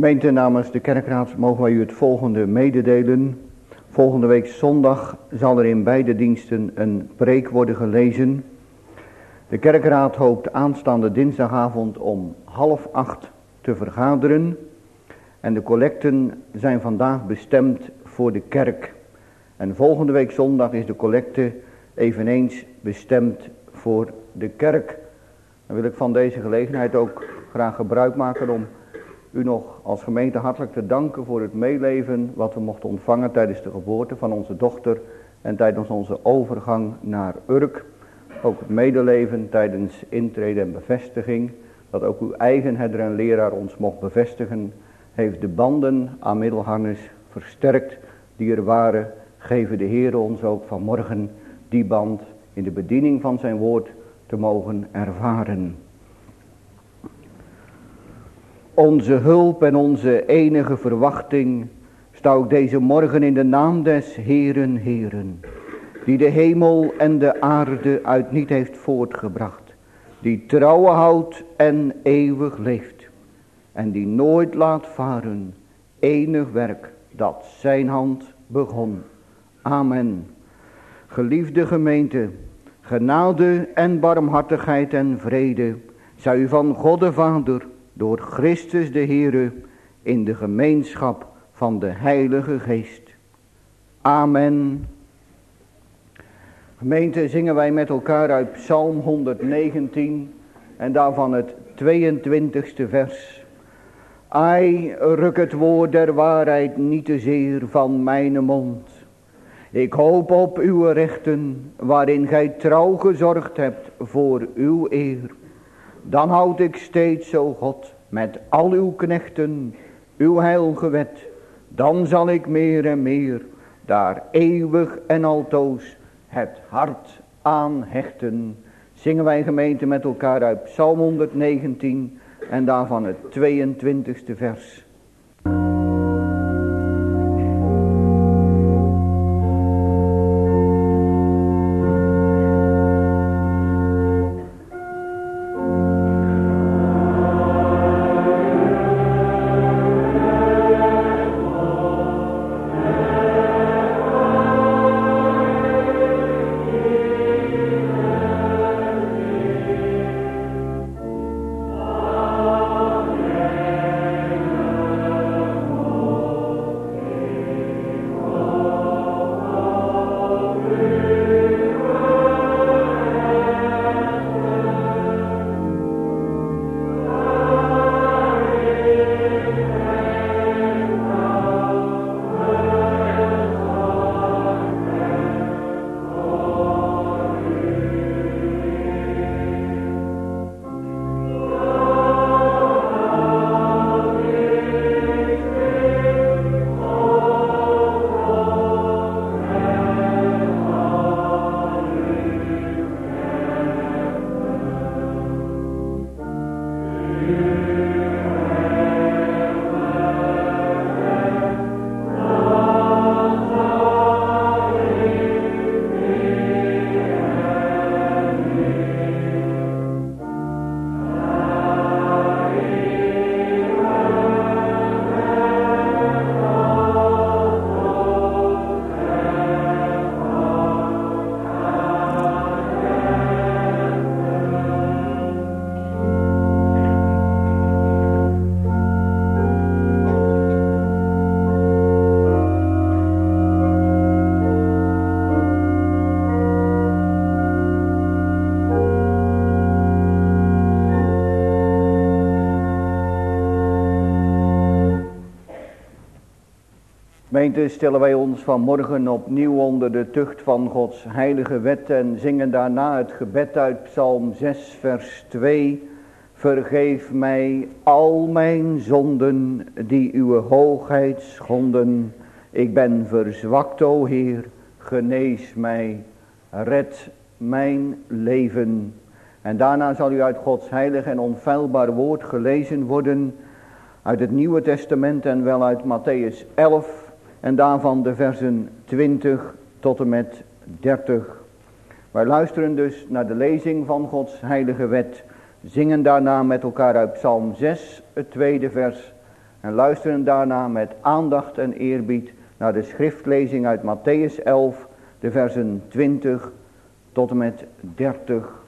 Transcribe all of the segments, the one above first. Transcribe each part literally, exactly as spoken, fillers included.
Gemeente, namens de kerkraad mogen wij u het volgende mededelen. Volgende week zondag zal er in beide diensten een preek worden gelezen. De kerkraad hoopt aanstaande dinsdagavond om half acht te vergaderen. En de collecten zijn vandaag bestemd voor de kerk. En volgende week zondag is de collecte eveneens bestemd voor de kerk. Dan wil ik van deze gelegenheid ook graag gebruik maken om u nog als gemeente hartelijk te danken voor het meeleven wat we mochten ontvangen tijdens de geboorte van onze dochter en tijdens onze overgang naar Urk. Ook het medeleven tijdens intrede en bevestiging, dat ook uw eigen herder en leraar ons mocht bevestigen, heeft de banden aan Middelharnis versterkt die er waren. Geven de Heer ons ook vanmorgen die band in de bediening van zijn woord te mogen ervaren. Onze hulp en onze enige verwachting staat ook deze morgen in de naam des Heeren, Heeren, die de hemel en de aarde uit niet heeft voortgebracht, die trouwe houdt en eeuwig leeft, en die nooit laat varen enig werk dat zijn hand begon. Amen. Geliefde gemeente, genade en barmhartigheid en vrede zij u van God de Vader door Christus de Heere in de gemeenschap van de Heilige Geest. Amen. Gemeente, zingen wij met elkaar uit Psalm honderdnegentien en daarvan het tweeëntwintigste vers. Ai, ruk het woord der waarheid niet te zeer van mijn mond. Ik hoop op uw rechten, waarin gij trouw gezorgd hebt voor uw eer. Dan houd ik steeds, o God, met al uw knechten, uw heilige wet. Dan zal ik meer en meer, daar eeuwig en altoos, het hart aan hechten. Zingen wij gemeente met elkaar uit Psalm honderdnegentien en daarvan het tweeëntwintigste vers. Gemeente, stellen wij ons vanmorgen opnieuw onder de tucht van Gods heilige wet en zingen daarna het gebed uit Psalm zes vers twee. Vergeef mij al mijn zonden die uw hoogheid schonden. Ik ben verzwakt, o Heer, genees mij, red mijn leven. En daarna zal u uit Gods heilig en onfeilbaar woord gelezen worden uit het Nieuwe Testament en wel uit Mattheüs elf. En daarvan de versen twintig tot en met dertig. Wij luisteren dus naar de lezing van Gods heilige wet. Zingen daarna met elkaar uit Psalm zes, het tweede vers. En luisteren daarna met aandacht en eerbied naar de schriftlezing uit Mattheüs elf, de versen twintig tot en met dertig.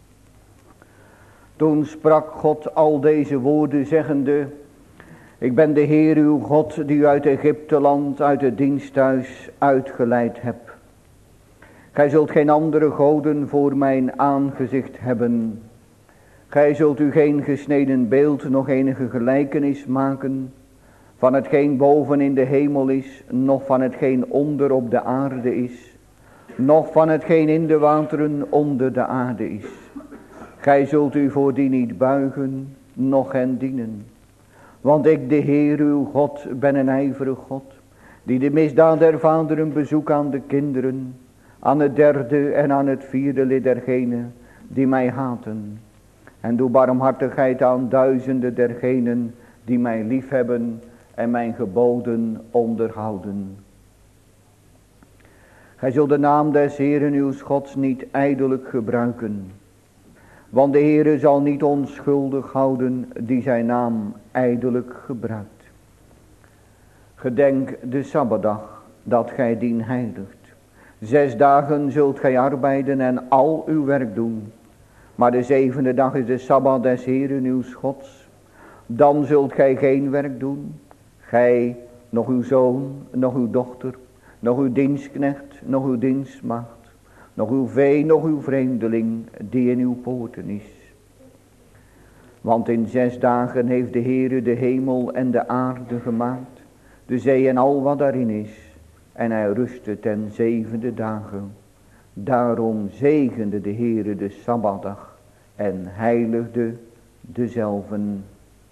Toen sprak God al deze woorden zeggende: Ik ben de Heer uw God die u uit Egypteland, uit het diensthuis uitgeleid heb. Gij zult geen andere goden voor mijn aangezicht hebben. Gij zult u geen gesneden beeld, nog enige gelijkenis maken, van hetgeen boven in de hemel is, noch van hetgeen onder op de aarde is, noch van hetgeen in de wateren onder de aarde is. Gij zult u voor die niet buigen, noch hen dienen. Want ik, de Heer uw God, ben een ijverig God, die de misdaad der vaderen bezoek aan de kinderen, aan het derde en aan het vierde lid dergenen die mij haten. En doe barmhartigheid aan duizenden dergenen die mij liefhebben en mijn geboden onderhouden. Gij zult de naam des Heeren uw Gods niet ijdelijk gebruiken. Want de Heere zal niet onschuldig houden die zijn naam ijdelijk gebruikt. Gedenk de Sabbatdag dat gij dien heiligt. Zes dagen zult gij arbeiden en al uw werk doen. Maar de zevende dag is de Sabbat des Heeren uw Gods. Dan zult gij geen werk doen. Gij, nog uw zoon, nog uw dochter, nog uw dienstknecht, nog uw dienstmaagd, nog uw vee, nog uw vreemdeling die in uw poorten is. Want in zes dagen heeft de Heere de hemel en de aarde gemaakt, de zee en al wat daarin is. En hij rustte ten zevende dagen. Daarom zegende de Heere de Sabbatdag en heiligde dezelven.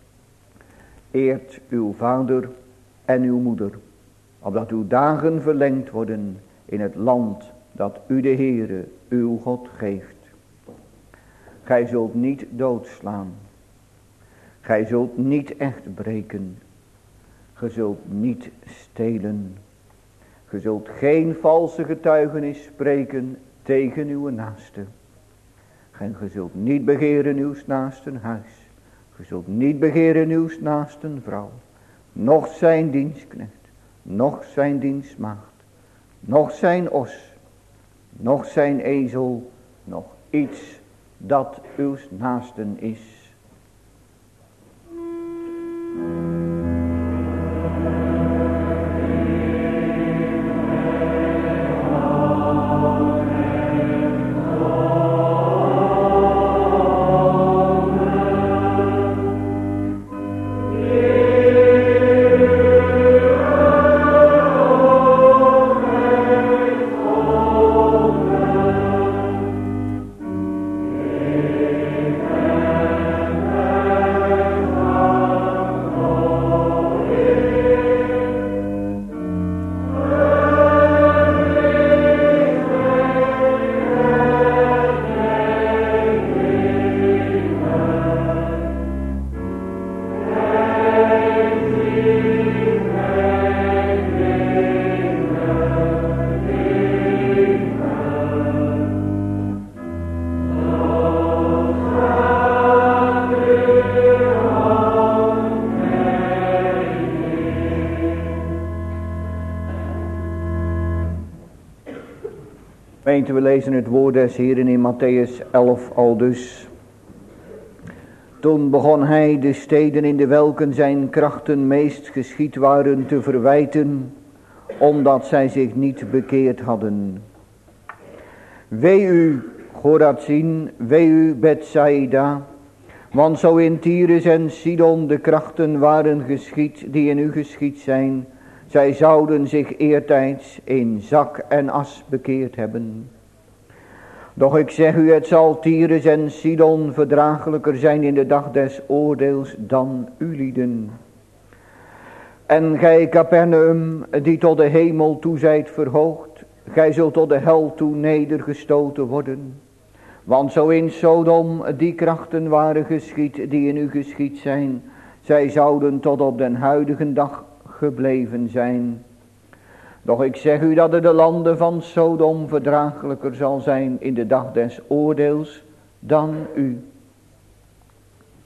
Eert uw vader en uw moeder, opdat uw dagen verlengd worden in het land dat u de Heere uw God geeft. Gij zult niet doodslaan. Gij zult niet echt breken. Gij zult niet stelen. Gij zult geen valse getuigenis spreken tegen uw naaste. En gij zult niet begeren uw naasten huis. Gij zult niet begeren uw naasten vrouw. Noch zijn dienstknecht. Noch zijn dienstmaagd. Noch zijn os. Noch zijn ezel. Nog iets dat uw naasten is. We lezen het woord des Heeren in Mattheüs elf aldus. Toen begon hij de steden in de welken zijn krachten meest geschied waren te verwijten, omdat zij zich niet bekeerd hadden. Wee u, Chorazin, wee u, Bethsaida, want zo in Tyrus en Sidon de krachten waren geschied die in u geschied zijn, zij zouden zich eertijds in zak en as bekeerd hebben. Doch ik zeg u, het zal Tyrus en Sidon verdraaglijker zijn in de dag des oordeels dan ulieden. En gij, Capernaum, die tot de hemel toe zijt verhoogd, gij zult tot de hel toe nedergestoten worden. Want zo in Sodom die krachten waren geschied die in u geschied zijn, zij zouden tot op den huidige dag gebleven zijn. Doch ik zeg u dat het de landen van Sodom verdraaglijker zal zijn in de dag des oordeels dan u.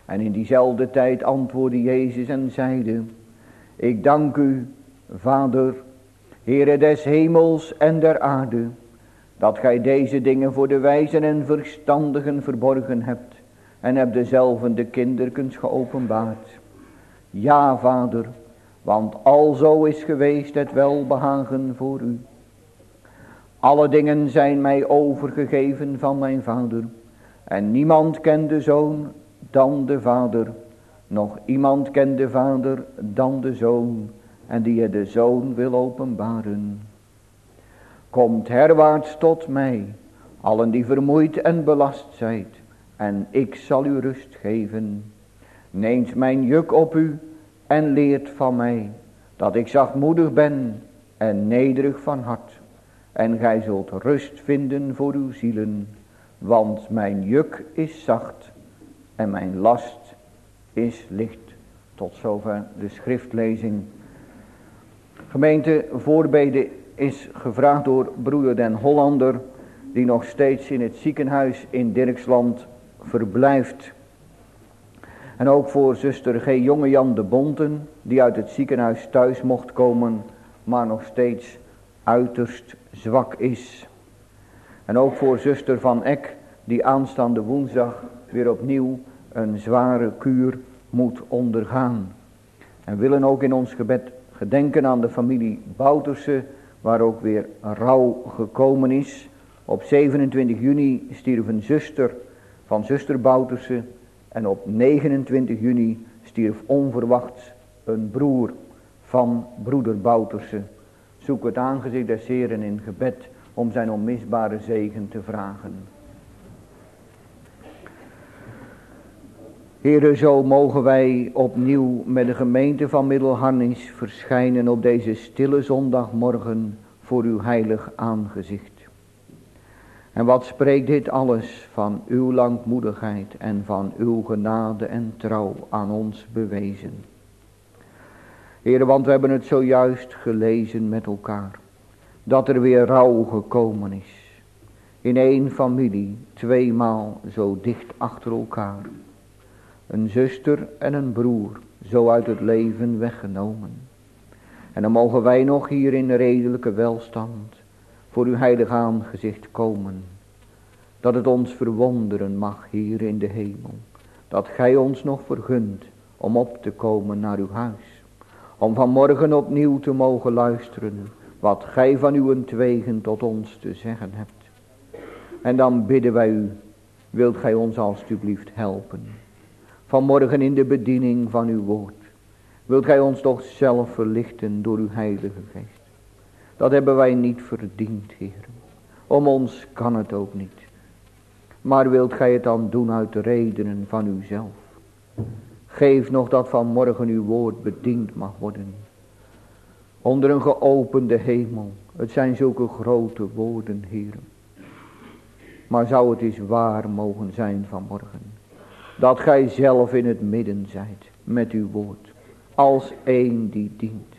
En in diezelfde tijd antwoordde Jezus en zeide, ik dank u, Vader, Heere des hemels en der aarde, dat gij deze dingen voor de wijzen en verstandigen verborgen hebt, en hebt dezelve de kinderkens geopenbaard. Ja, Vader, want alzo is geweest het welbehagen voor u. Alle dingen zijn mij overgegeven van mijn Vader, en niemand kent de Zoon dan de Vader, nog iemand kent de Vader dan de Zoon, en die het de Zoon wil openbaren. Komt herwaarts tot mij, allen die vermoeid en belast zijt, en ik zal u rust geven. Neemt mijn juk op u en leert van mij, dat ik zachtmoedig ben en nederig van hart. En gij zult rust vinden voor uw zielen, want mijn juk is zacht en mijn last is licht. Tot zover de schriftlezing. Gemeente, voorbede is gevraagd door broeder Den Hollander, die nog steeds in het ziekenhuis in Dirksland verblijft. En ook voor zuster G. Jongejan de Bonten, die uit het ziekenhuis thuis mocht komen, maar nog steeds uiterst zwak is. En ook voor zuster Van Eck, die aanstaande woensdag weer opnieuw een zware kuur moet ondergaan. En willen ook in ons gebed gedenken aan de familie Bouterse, waar ook weer rouw gekomen is. Op zevenentwintig juni stierf een zuster van zuster Bouterse, en op negenentwintig juni stierf onverwachts een broer van broeder Bouterse. Zoek het aangezicht des Heeren in gebed om zijn onmisbare zegen te vragen. Heere, zo mogen wij opnieuw met de gemeente van Middelharnis verschijnen op deze stille zondagmorgen voor uw heilig aangezicht. En wat spreekt dit alles van uw langmoedigheid en van uw genade en trouw aan ons bewezen. Heere, want we hebben het zojuist gelezen met elkaar, dat er weer rouw gekomen is. In één familie, tweemaal zo dicht achter elkaar. Een zuster en een broer, zo uit het leven weggenomen. En dan mogen wij nog hier in redelijke welstand voor uw heilig aangezicht komen. Dat het ons verwonderen mag hier in de hemel. Dat gij ons nog vergunt om op te komen naar uw huis. Om vanmorgen opnieuw te mogen luisteren wat gij van uw twegen tot ons te zeggen hebt. En dan bidden wij u, wilt gij ons alstublieft helpen. Vanmorgen in de bediening van uw woord. Wilt gij ons toch zelf verlichten door uw heilige geest. Dat hebben wij niet verdiend, Heer. Om ons kan het ook niet. Maar wilt gij het dan doen uit de redenen van uzelf. Geef nog dat vanmorgen uw woord bediend mag worden. Onder een geopende hemel. Het zijn zulke grote woorden, Heer. Maar zou het eens waar mogen zijn vanmorgen. Dat gij zelf in het midden zijt met uw woord. Als één die dient.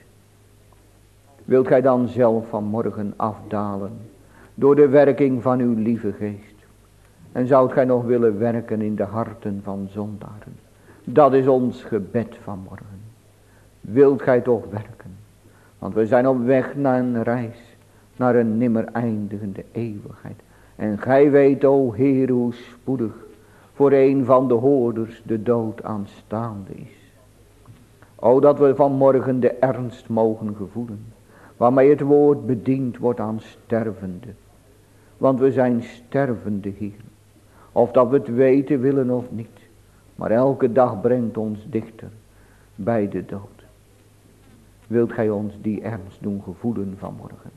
Wilt gij dan zelf vanmorgen afdalen. Door de werking van uw lieve geest. En zoudt gij nog willen werken in de harten van zondaren. Dat is ons gebed vanmorgen. Wilt gij toch werken. Want we zijn op weg naar een reis. Naar een nimmer eindigende eeuwigheid. En gij weet, o Heer, hoe spoedig voor een van de hoorders de dood aanstaande is. O, dat we vanmorgen de ernst mogen gevoelen. Waarmee het woord bediend wordt aan stervende. Want we zijn stervende, Heer. Of dat we het weten willen of niet. Maar elke dag brengt ons dichter bij de dood. Wilt gij ons die ernst doen gevoelen vanmorgen.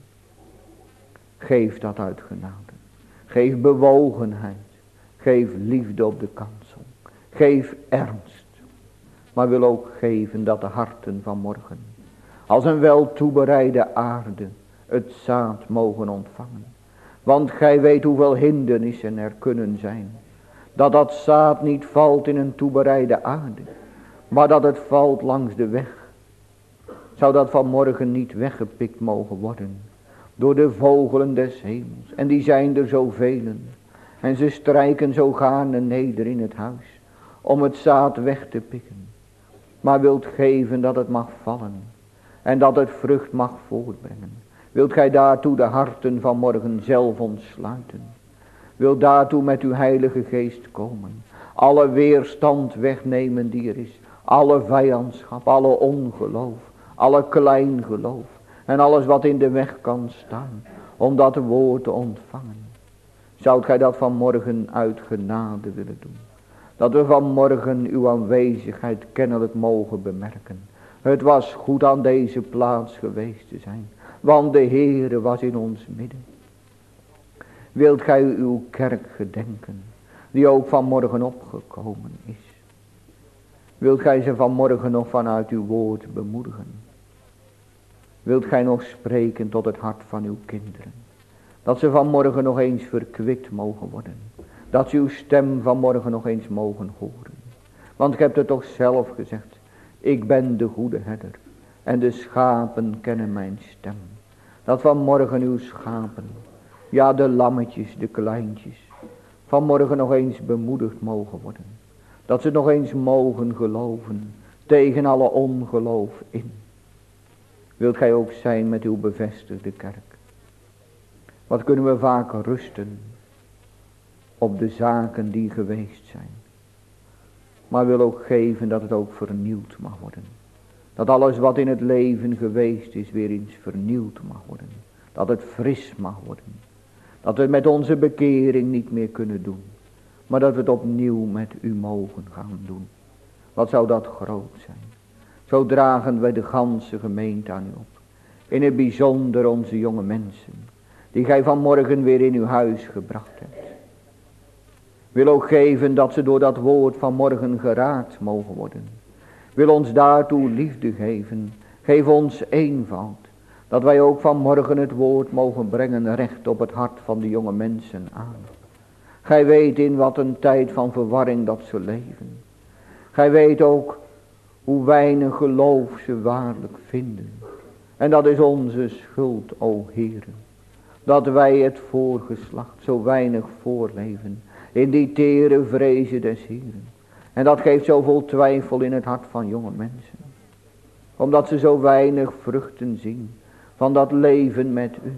Geef dat uit genade. Geef bewogenheid. Geef liefde op de kansel. Geef ernst. Maar wil ook geven dat de harten van morgen als een wel toebereide aarde het zaad mogen ontvangen. Want gij weet hoeveel hindernissen er kunnen zijn. Dat dat zaad niet valt in een toebereide aarde. Maar dat het valt langs de weg. Zou dat vanmorgen niet weggepikt mogen worden. Door de vogelen des hemels. En die zijn er zoveel. En ze strijken zo gaarne neder in het huis. om het zaad weg te pikken. Maar wilt geven dat het mag vallen. En dat het vrucht mag voortbrengen. Wilt gij daartoe de harten van morgen zelf ontsluiten. Wilt daartoe met uw heilige geest komen. Alle weerstand wegnemen die er is. Alle vijandschap, alle ongeloof. Alle klein geloof. En alles wat in de weg kan staan. Om dat woord te ontvangen. Zoudt gij dat vanmorgen uit genade willen doen. Dat we vanmorgen uw aanwezigheid kennelijk mogen bemerken. Het was goed aan deze plaats geweest te zijn. Want de Heere was in ons midden. Wilt gij uw kerk gedenken. Die ook vanmorgen opgekomen is. Wilt gij ze vanmorgen nog vanuit uw woord bemoedigen. Wilt gij nog spreken tot het hart van uw kinderen. Dat ze vanmorgen nog eens verkwikt mogen worden. Dat ze uw stem vanmorgen nog eens mogen horen. Want ik heb het toch zelf gezegd. Ik ben de goede herder. En de schapen kennen mijn stem. Dat vanmorgen uw schapen. Ja, de lammetjes, de kleintjes. Vanmorgen nog eens bemoedigd mogen worden. Dat ze nog eens mogen geloven. Tegen alle ongeloof in. Wilt gij ook zijn met uw bevestigde kerk. Wat kunnen we vaak rusten. Op de zaken die geweest zijn. Maar wil ook geven dat het ook vernieuwd mag worden. Dat alles wat in het leven geweest is weer eens vernieuwd mag worden. Dat het fris mag worden. Dat we het met onze bekering niet meer kunnen doen. Maar dat we het opnieuw met u mogen gaan doen. Wat zou dat groot zijn. Zo dragen wij de ganse gemeente aan u op. In het bijzonder onze jonge mensen. Die gij vanmorgen weer in uw huis gebracht hebt. Wil ook geven dat ze door dat woord vanmorgen geraakt mogen worden. Wil ons daartoe liefde geven. Geef ons eenvoud. Dat wij ook vanmorgen het woord mogen brengen recht op het hart van de jonge mensen aan. Gij weet in wat een tijd van verwarring dat ze leven. Gij weet ook hoe weinig geloof ze waarlijk vinden. En dat is onze schuld, o Heere. Dat wij het voorgeslacht zo weinig voorleven. In die tere vrezen des Heeren. En dat geeft zoveel twijfel in het hart van jonge mensen. Omdat ze zo weinig vruchten zien. Van dat leven met u.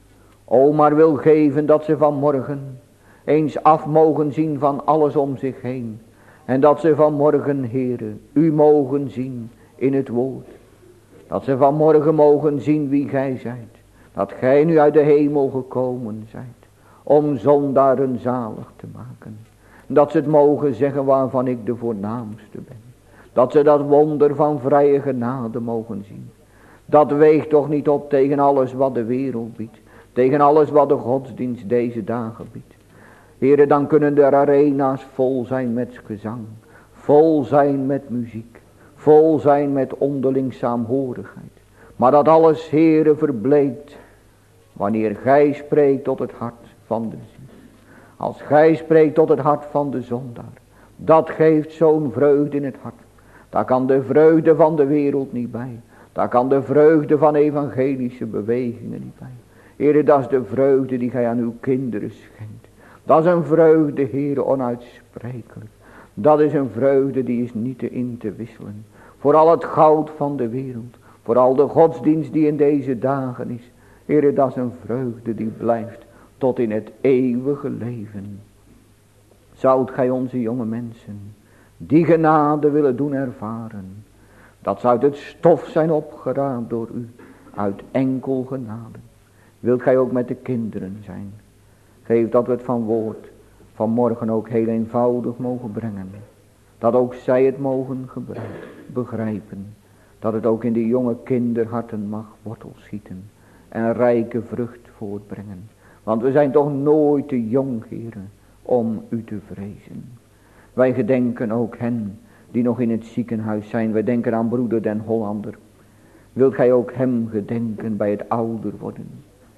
O, maar wil geven dat ze vanmorgen eens af mogen zien van alles om zich heen. En dat ze vanmorgen, Heere, u mogen zien in het woord. Dat ze vanmorgen mogen zien wie gij zijt. Dat gij nu uit de hemel gekomen zijt. Om zondaren zalig te maken. Dat ze het mogen zeggen waarvan ik de voornaamste ben. Dat ze dat wonder van vrije genade mogen zien. Dat weegt toch niet op tegen alles wat de wereld biedt. Tegen alles wat de godsdienst deze dagen biedt. Heere, dan kunnen de arena's vol zijn met gezang. Vol zijn met muziek. Vol zijn met onderling saamhorigheid. Maar dat alles, Heere, verbleekt. Wanneer gij spreekt tot het hart van de ziel. Als gij spreekt tot het hart van de zondaar. Dat geeft zo'n vreugde in het hart. Daar kan de vreugde van de wereld niet bij. Daar kan de vreugde van evangelische bewegingen niet bij. Heere, dat is de vreugde die gij aan uw kinderen schenkt. Dat is een vreugde, Heere, onuitsprekelijk. Dat is een vreugde die is niet te in te wisselen. Voor al het goud van de wereld. Voor al de godsdienst die in deze dagen is. Heere, dat is een vreugde die blijft tot in het eeuwige leven. Zoudt gij onze jonge mensen die genade willen doen ervaren. Dat zou uit het stof zijn opgeraapt door u. Uit enkel genade. Wilt gij ook met de kinderen zijn. Geef dat we het van woord vanmorgen ook heel eenvoudig mogen brengen. Dat ook zij het mogen gebruiken, begrijpen. Dat het ook in de jonge kinderharten mag wortel schieten. En rijke vrucht voortbrengen. Want we zijn toch nooit te jong, Heere, om u te vrezen. Wij gedenken ook hen die nog in het ziekenhuis zijn. Wij denken aan broeder den Hollander. Wilt gij ook hem gedenken bij het ouder worden?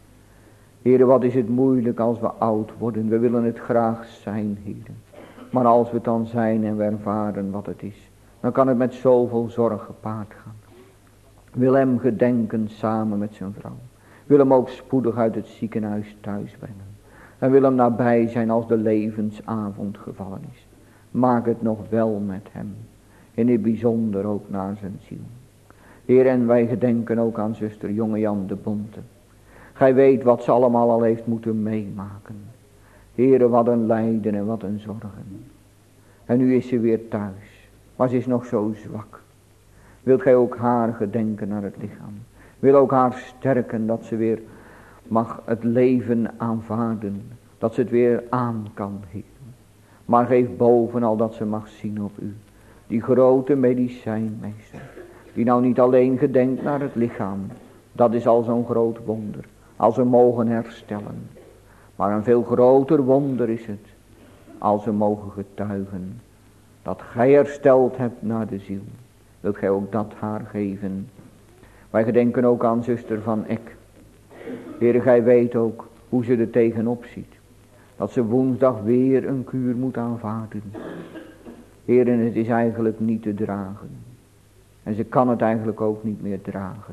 Heere, wat is het moeilijk als we oud worden. We willen het graag zijn, Heere. Maar als we het dan zijn en we ervaren wat het is. Dan kan het met zoveel zorg gepaard gaan. Wil hem gedenken samen met zijn vrouw. Wil hem ook spoedig uit het ziekenhuis thuis brengen. En wil hem nabij zijn als de levensavond gevallen is. maak het nog wel met hem. In het bijzonder ook naar zijn ziel. Heer, en wij gedenken ook aan zuster Jonge Jan de Bonte. Gij weet wat ze allemaal al heeft moeten meemaken. Heere, wat een lijden en wat een zorgen. En nu is ze weer thuis. Maar ze is nog zo zwak. Wilt gij ook haar gedenken naar het lichaam. Wil ook haar sterken dat ze weer mag het leven aanvaarden. Dat ze het weer aan kan, Heer. Maar geef bovenal dat ze mag zien op u. Die grote medicijnmeester. Die nou niet alleen gedenkt naar het lichaam. Dat is al zo'n groot wonder. Als we mogen herstellen. Maar een veel groter wonder is het. Als we mogen getuigen. Dat gij hersteld hebt naar de ziel. Wilt gij ook dat haar geven. Wij gedenken ook aan zuster Van Eck. Heere, gij weet ook hoe ze er tegenop ziet. Dat ze woensdag weer een kuur moet aanvaarden. Heere, het is eigenlijk niet te dragen. En ze kan het eigenlijk ook niet meer dragen.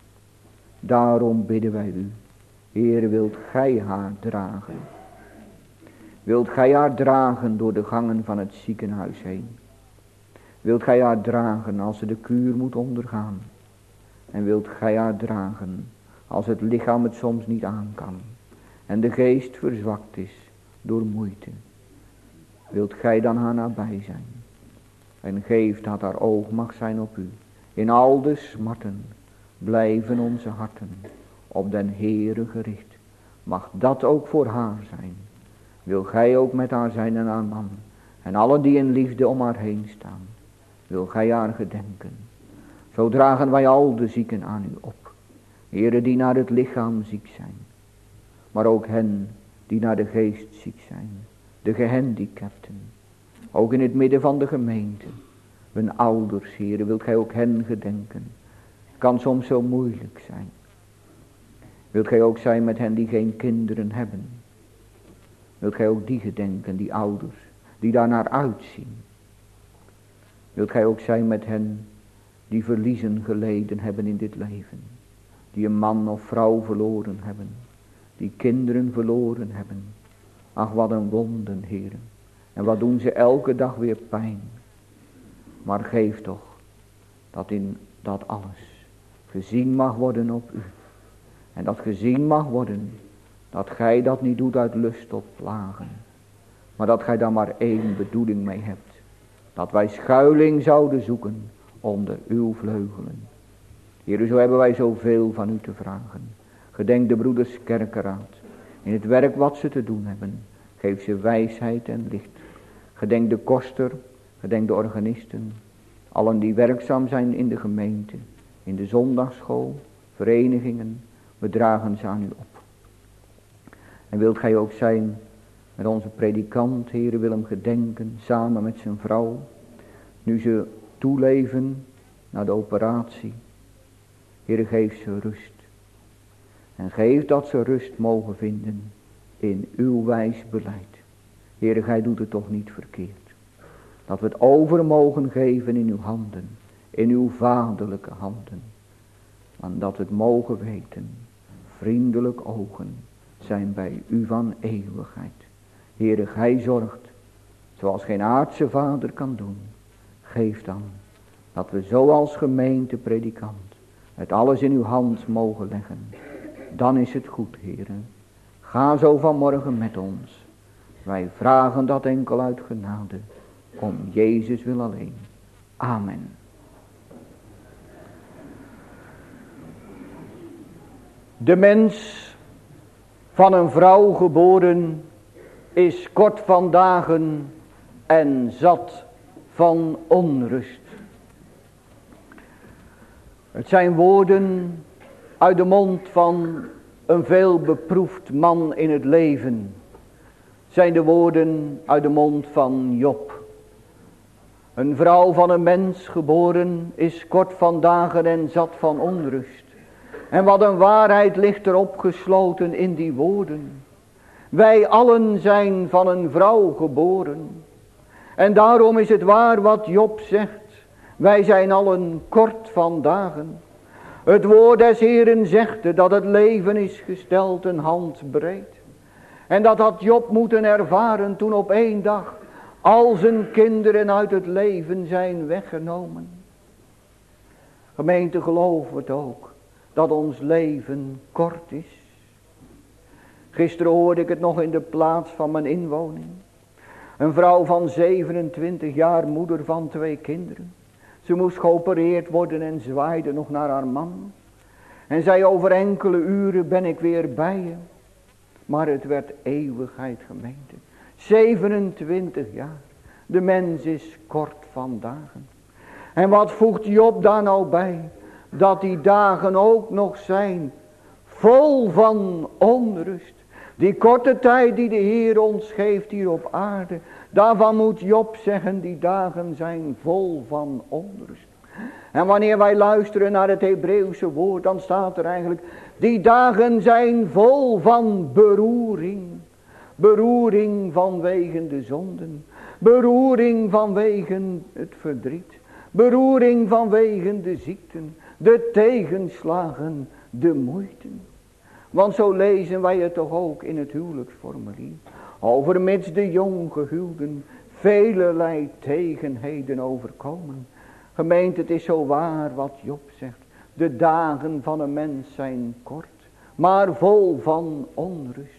Daarom bidden wij u. Heere, wilt gij haar dragen? Wilt gij haar dragen door de gangen van het ziekenhuis heen? Wilt gij haar dragen als ze de kuur moet ondergaan? En wilt gij haar dragen als het lichaam het soms niet aan kan? En de geest verzwakt is door moeite. Wilt gij dan haar nabij zijn? En geef dat haar oog mag zijn op u. In al de smarten blijven onze harten op den Heere gericht. Mag dat ook voor haar zijn. Wil gij ook met haar zijn en haar man. En alle die in liefde om haar heen staan. Wil gij haar gedenken. Zo dragen wij al de zieken aan u op. Heere, die naar het lichaam ziek zijn. Maar ook hen die naar de geest ziek zijn. De gehandicapten. Ook in het midden van de gemeente. Hun ouders, Heere, wilt gij ook hen gedenken. Het kan soms zo moeilijk zijn. Wilt gij ook zijn met hen die geen kinderen hebben. Wilt gij ook die gedenken, die ouders, die daarnaar uitzien. Wilt gij ook zijn met hen die verliezen geleden hebben in dit leven. Die een man of vrouw verloren hebben. Die kinderen verloren hebben. Ach, wat een wonden, Heere. En wat doen ze elke dag weer pijn. Maar geef toch dat in dat alles gezien mag worden op u. En dat gezien mag worden dat gij dat niet doet uit lust tot plagen. Maar dat gij daar maar één bedoeling mee hebt. Dat wij schuiling zouden zoeken onder uw vleugelen. Heere, zo hebben wij zoveel van u te vragen. Gedenk de broeders kerkeraad. In het werk wat ze te doen hebben. Geef ze wijsheid en licht. Gedenk de koster. Gedenk de organisten. Allen die werkzaam zijn in de gemeente. In de zondagsschool. Verenigingen. We dragen ze aan u op. En wilt gij ook zijn met onze predikant, Heere, wil hem gedenken, samen met zijn vrouw. Nu ze toeleven naar de operatie. Heere, geef ze rust. En geef dat ze rust mogen vinden in uw wijs beleid. Heere, gij doet het toch niet verkeerd. Dat we het over mogen geven in uw handen. In uw vaderlijke handen. Want dat we het mogen weten. Vriendelijk ogen zijn bij u van eeuwigheid. Heere, gij zorgt, zoals geen aardse vader kan doen. Geef dan, dat we zo als gemeente predikant, het alles in uw hand mogen leggen. Dan is het goed, Heere. Ga zo vanmorgen met ons. Wij vragen dat enkel uit genade. Om Jezus wil alleen. Amen. De mens van een vrouw geboren is kort van dagen en zat van onrust. Het zijn woorden uit de mond van een veel beproefd man in het leven. Het zijn de woorden uit de mond van Job. Een vrouw van een mens geboren is kort van dagen en zat van onrust. En wat een waarheid ligt er opgesloten in die woorden. Wij allen zijn van een vrouw geboren. En daarom is het waar wat Job zegt. Wij zijn allen kort van dagen. Het woord des Heeren zegt dat het leven is gesteld een handbreed. En dat had Job moeten ervaren toen op één dag Al zijn kinderen uit het leven zijn weggenomen. Gemeente, geloof het ook, dat ons leven kort is. Gisteren hoorde ik het nog in de plaats van mijn inwoning. Een vrouw van zevenentwintig jaar, moeder van twee kinderen. Ze moest geopereerd worden en zwaaide nog naar haar man. En zei, over enkele uren ben ik weer bij je. Maar het werd eeuwigheid, gemeente. zevenentwintig jaar. De mens is kort van dagen. En wat voegt Job daar nou bij? Dat die dagen ook nog zijn vol van onrust. Die korte tijd die de Heer ons geeft hier op aarde. Daarvan moet Job zeggen, die dagen zijn vol van onrust. En wanneer wij luisteren naar het Hebreeuwse woord, dan staat er eigenlijk, die dagen zijn vol van beroering. Beroering vanwege de zonden. Beroering vanwege het verdriet. Beroering vanwege de ziekten. De tegenslagen. De moeiten. Want zo lezen wij het toch ook in het huwelijksformulier. Overmits de jonggehuwden velelei tegenheden overkomen. Gemeente, het is zo waar wat Job zegt. De dagen van een mens zijn kort, maar vol van onrust.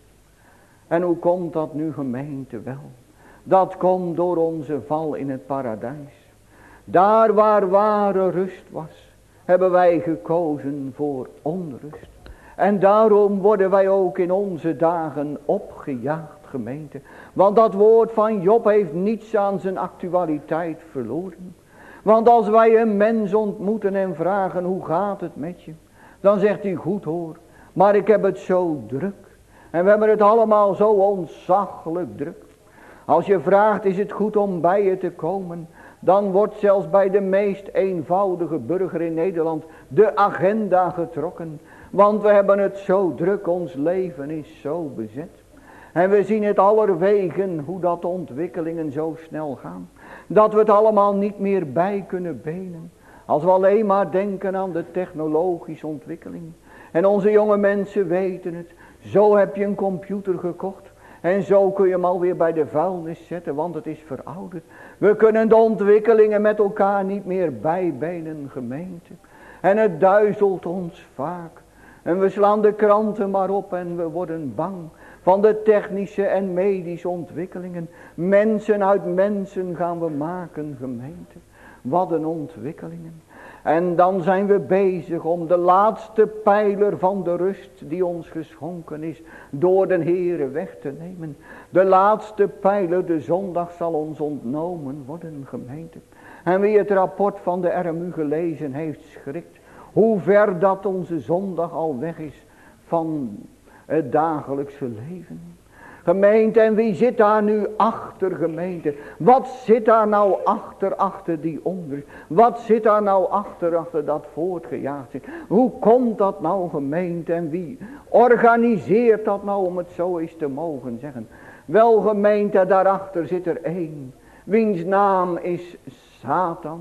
En hoe komt dat nu, gemeente, wel? Dat komt door onze val in het paradijs. Daar waar ware rust was, hebben wij gekozen voor onrust. En daarom worden wij ook in onze dagen opgejaagd, gemeente. Want dat woord van Job heeft niets aan zijn actualiteit verloren. Want als wij een mens ontmoeten en vragen, hoe gaat het met je? Dan zegt hij, goed hoor, maar ik heb het zo druk. En we hebben het allemaal zo ontzaglijk druk. Als je vraagt, is het goed om bij je te komen? Dan wordt zelfs bij de meest eenvoudige burger in Nederland de agenda getrokken. Want we hebben het zo druk, ons leven is zo bezet. En we zien het allerwegen hoe dat de ontwikkelingen zo snel gaan. Dat we het allemaal niet meer bij kunnen benen. Als we alleen maar denken aan de technologische ontwikkeling. En onze jonge mensen weten het. Zo heb je een computer gekocht. En zo kun je hem alweer bij de vuilnis zetten, want het is verouderd. We kunnen de ontwikkelingen met elkaar niet meer bijbenen, gemeente. En het duizelt ons vaak. En we slaan de kranten maar op en we worden bang van de technische en medische ontwikkelingen. Mensen uit mensen gaan we maken, gemeente. Wat een ontwikkelingen. En dan zijn we bezig om de laatste pijler van de rust die ons geschonken is door de Heere weg te nemen. De laatste pijler, de zondag, zal ons ontnomen worden, gemeente. En wie het rapport van de R M U gelezen heeft, schrikt. Hoe ver dat onze zondag al weg is van het dagelijkse leven. Gemeente, en wie zit daar nu achter, gemeente? Wat zit daar nou achter, achter die onrust? Wat zit daar nou achter, achter dat voortgejaagd zit? Hoe komt dat nou, gemeente? En wie organiseert dat nou, om het zo eens te mogen zeggen? Wel, gemeente, daarachter zit er één, wiens naam is Satan.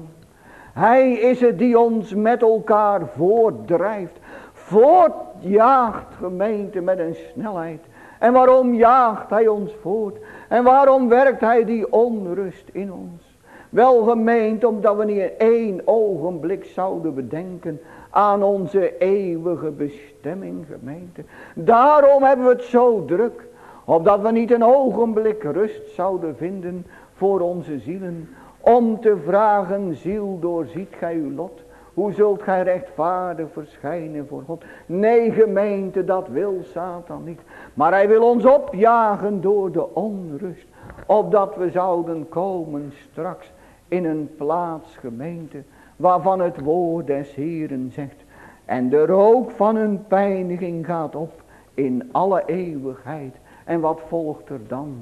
Hij is het die ons met elkaar voortdrijft, voortjaagt, gemeente, met een snelheid. En waarom jaagt hij ons voort? En waarom werkt hij die onrust in ons? Wel, gemeente, omdat we niet in één ogenblik zouden bedenken aan onze eeuwige bestemming, gemeente. Daarom hebben we het zo druk, opdat we niet een ogenblik rust zouden vinden voor onze zielen. Om te vragen, ziel, doorziet gij uw lot? Hoe zult gij rechtvaardig verschijnen voor God? Nee, gemeente, dat wil Satan niet. Maar hij wil ons opjagen door de onrust. Opdat we zouden komen straks in een plaats, gemeente, waarvan het woord des Heeren zegt. En de rook van hun pijniging gaat op in alle eeuwigheid. En wat volgt er dan?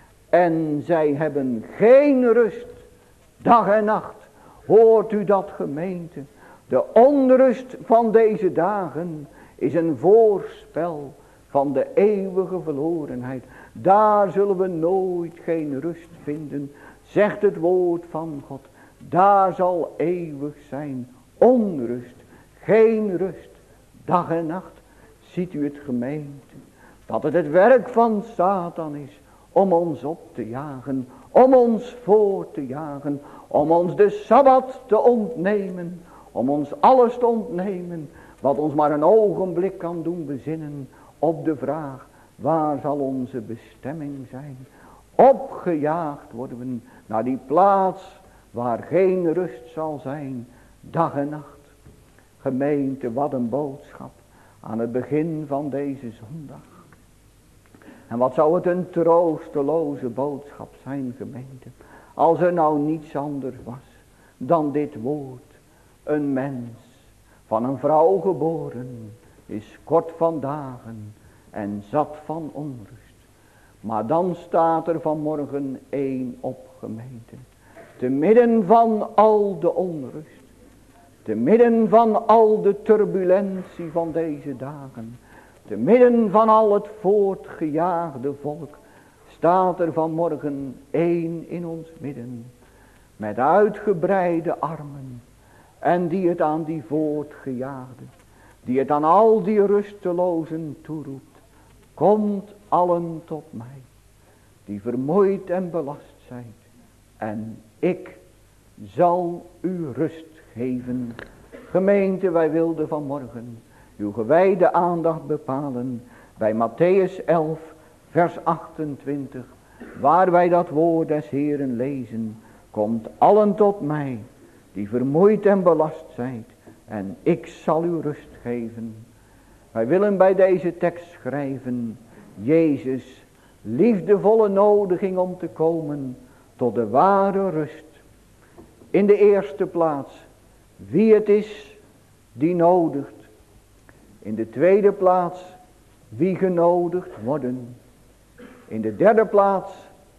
En zij hebben geen rust, dag en nacht. Hoort u dat, gemeente? De onrust van deze dagen is een voorspel van de eeuwige verlorenheid. Daar zullen we nooit geen rust vinden, zegt het woord van God. Daar zal eeuwig zijn onrust, geen rust, dag en nacht. Ziet u het, gemeente, dat het het werk van Satan is om ons op te jagen, om ons voor te jagen, om ons de Sabbat te ontnemen, om ons alles te ontnemen, wat ons maar een ogenblik kan doen bezinnen op de vraag, waar zal onze bestemming zijn? Opgejaagd worden we naar die plaats waar geen rust zal zijn, dag en nacht. Gemeente, wat een boodschap aan het begin van deze zondag. En wat zou het een troosteloze boodschap zijn, gemeente, als er nou niets anders was dan dit woord. Een mens van een vrouw geboren is kort van dagen en zat van onrust. Maar dan staat er vanmorgen één op, gemeente. Te midden van al de onrust. Te midden van al de turbulentie van deze dagen. Te midden van al het voortgejaagde volk. Staat er vanmorgen één in ons midden. Met uitgebreide armen. En die het aan die voortgejaagde. Die het aan al die rustelozen toeroept. Komt allen tot mij. Die vermoeid en belast zijt. En ik zal u rust geven. Gemeente, wij wilden vanmorgen uw gewijde aandacht bepalen bij Matthäus elf vers achtentwintig. Waar wij dat woord des Heeren lezen. Komt allen tot mij die vermoeid en belast zijt. En ik zal u rust geven. Wij willen bij deze tekst schrijven. Jezus, liefdevolle nodiging om te komen tot de ware rust. In de eerste plaats, wie het is die nodigt. In de tweede plaats, wie genodigd worden. In de derde plaats,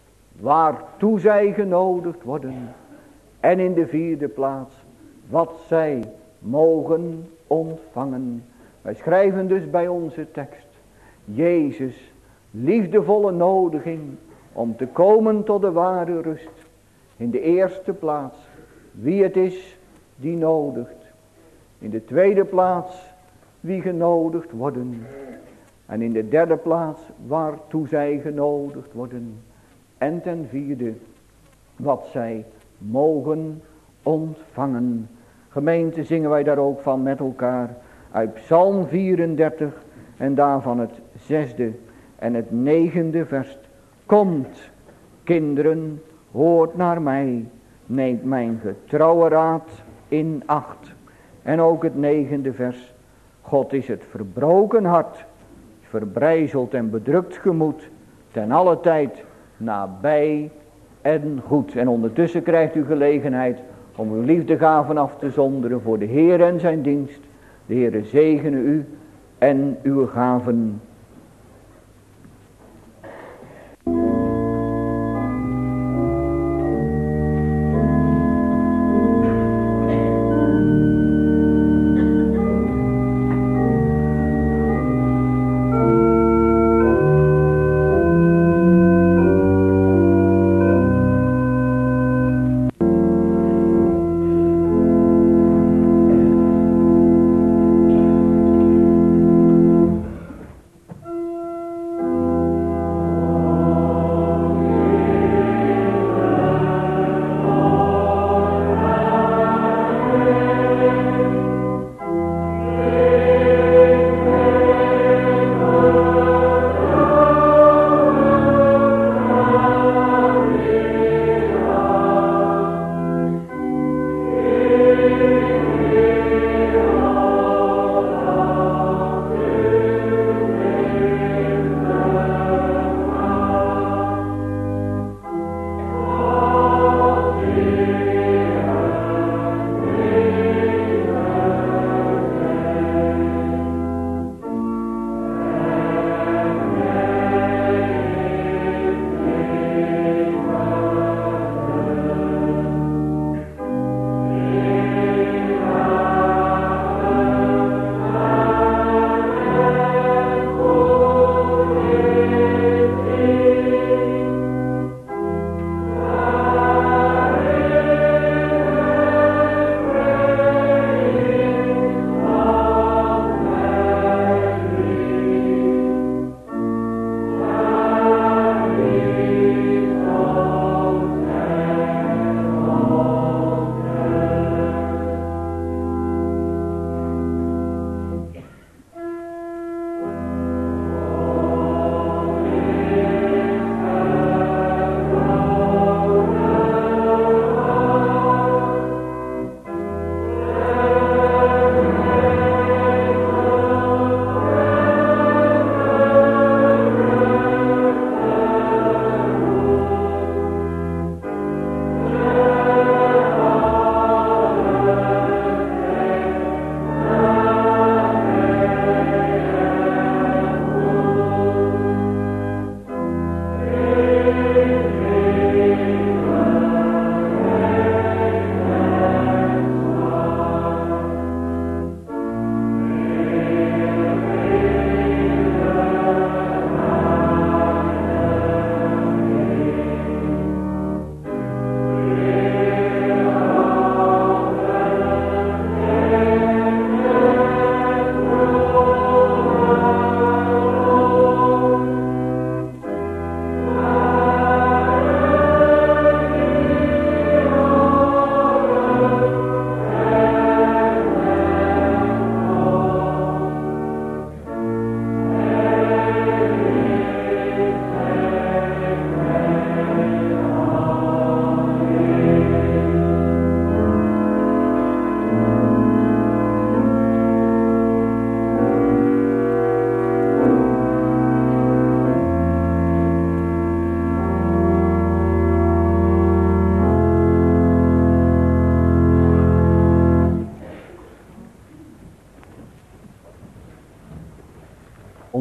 waartoe zij genodigd worden. En in de vierde plaats, wat zij mogen ontvangen. Wij schrijven dus bij onze tekst. Jezus, liefdevolle nodiging om te komen tot de ware rust. In de eerste plaats, wie het is die nodigt. In de tweede plaats, wie genodigd worden. En in de derde plaats, waartoe zij genodigd worden. En ten vierde, wat zij mogen ontvangen. Gemeente, zingen wij daar ook van met elkaar. Uit Psalm vierendertig en daarvan het zesde en het negende vers. Komt, kinderen, hoort naar mij. Neemt mijn getrouwe raad in acht. En ook het negende vers. God is het verbroken hart, verbrijzeld en bedrukt gemoed, ten alle tijd nabij en goed. En ondertussen krijgt u gelegenheid om uw liefdegaven af te zonderen voor de Heer en zijn dienst. De Heere zegene u en uw gaven.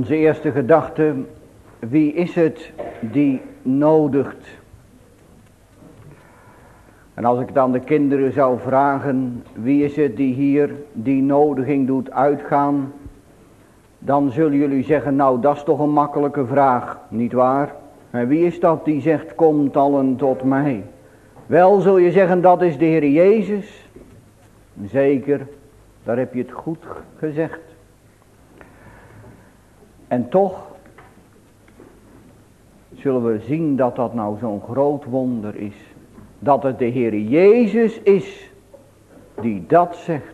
Onze eerste gedachte, wie is het die nodigt? En als ik het aan de kinderen zou vragen, wie is het die hier die nodiging doet uitgaan? Dan zullen jullie zeggen, nou dat is toch een makkelijke vraag, nietwaar? En wie is dat die zegt, komt allen tot mij? Wel zul je zeggen, dat is de Heer Jezus. Zeker, daar heb je het goed gezegd. En toch zullen we zien dat dat nou zo'n groot wonder is. Dat het de Heer Jezus is die dat zegt.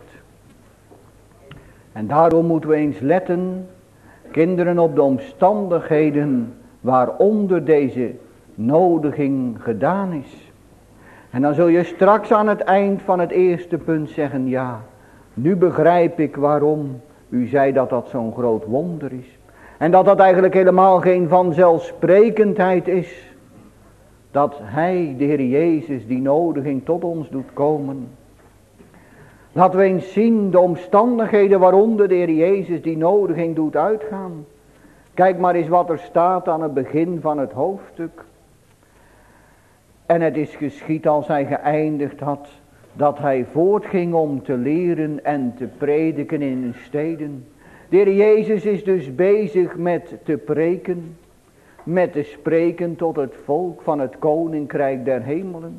En daarom moeten we eens letten, kinderen, op de omstandigheden waaronder deze nodiging gedaan is. En dan zul je straks aan het eind van het eerste punt zeggen, ja, nu begrijp ik waarom u zei dat dat zo'n groot wonder is. En dat dat eigenlijk helemaal geen vanzelfsprekendheid is. Dat Hij, de Heer Jezus, die nodiging tot ons doet komen. Laten we eens zien de omstandigheden waaronder de Heer Jezus die nodiging doet uitgaan. Kijk maar eens wat er staat aan het begin van het hoofdstuk. En het is geschied als hij geëindigd had, dat hij voortging om te leren en te prediken in de steden. De Heer Jezus is dus bezig met te preken, met te spreken tot het volk van het koninkrijk der hemelen.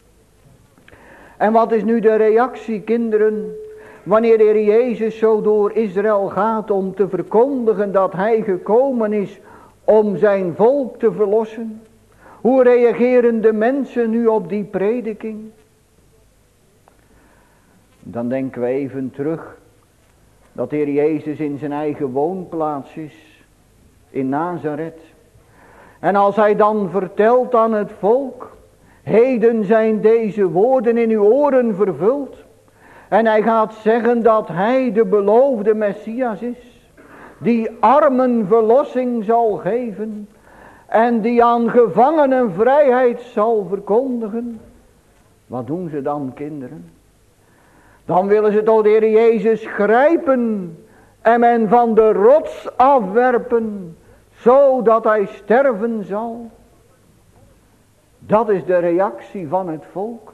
En wat is nu de reactie, kinderen, wanneer de Heer Jezus zo door Israël gaat om te verkondigen dat hij gekomen is om zijn volk te verlossen? Hoe reageren de mensen nu op die prediking? Dan denken we even terug dat de Heer Jezus in zijn eigen woonplaats is, in Nazareth. En als hij dan vertelt aan het volk, heden zijn deze woorden in uw oren vervuld. En hij gaat zeggen dat hij de beloofde Messias is, die armen verlossing zal geven en die aan gevangenen vrijheid zal verkondigen. Wat doen ze dan, kinderen? Dan willen ze tot de Heer Jezus grijpen en men van de rots afwerpen, zodat hij sterven zal. Dat is de reactie van het volk.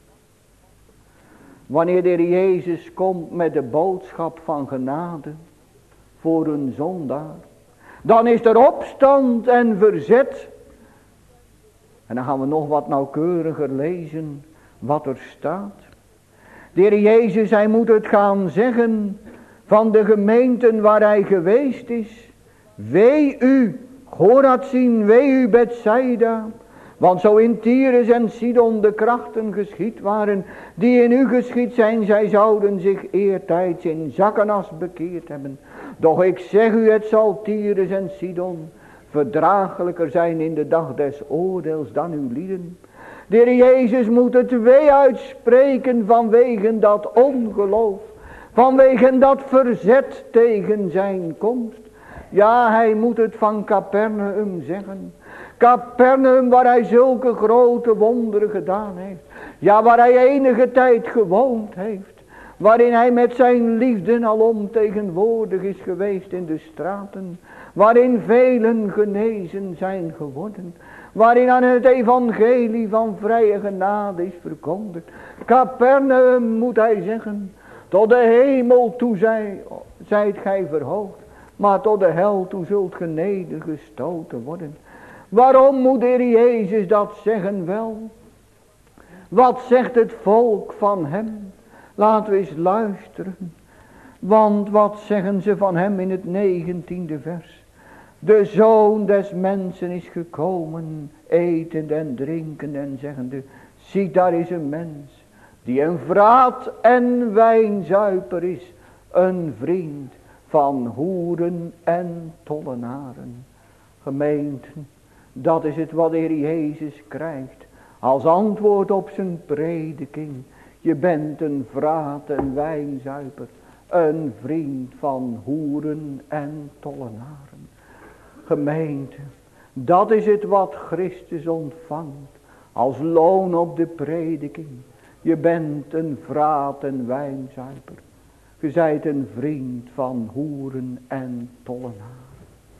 Wanneer de Heer Jezus komt met de boodschap van genade voor een zondaar, dan is er opstand en verzet. En dan gaan we nog wat nauwkeuriger lezen wat er staat. De Heer Jezus, hij moet het gaan zeggen van de gemeenten waar hij geweest is. Wee u, Chorazin, wee u Bethsaida. Want zo in Tyrus en Sidon de krachten geschied waren, die in u geschied zijn, zij zouden zich eertijds in zakkenas bekeerd hebben. Doch ik zeg u, het zal Tyrus en Sidon verdraaglijker zijn in de dag des oordeels dan uw lieden. De Heer Jezus moet het wee uitspreken vanwege dat ongeloof, vanwege dat verzet tegen zijn komst. Ja, hij moet het van Capernaum zeggen. Capernaum, waar hij zulke grote wonderen gedaan heeft. Ja, waar hij enige tijd gewoond heeft. Waarin hij met zijn liefde alom tegenwoordig is geweest in de straten. Waarin velen genezen zijn geworden. Waarin aan het evangelie van vrije genade is verkondigd. Capernaum, moet hij zeggen, tot de hemel toe zij, zijt gij verhoogd. Maar tot de hel toe zult ge nedergestoten worden. Waarom moet de Heer Jezus dat zeggen? Wel, wat zegt het volk van hem? Laten we eens luisteren. Want wat zeggen ze van hem in het negentiende vers? De Zoon des mensen is gekomen, etend en drinkend en zeggende, zie, daar is een mens die een vraat en wijnzuiper is, een vriend van hoeren en tollenaren. Gemeenten, dat is het wat de Heer Jezus krijgt als antwoord op zijn prediking. Je bent een vraat en wijnzuiper, een vriend van hoeren en tollenaren. Gemeente, dat is het wat Christus ontvangt als loon op de prediking. Je bent een vraat en wijnzuiper. Je zijt een vriend van hoeren en tollenaren.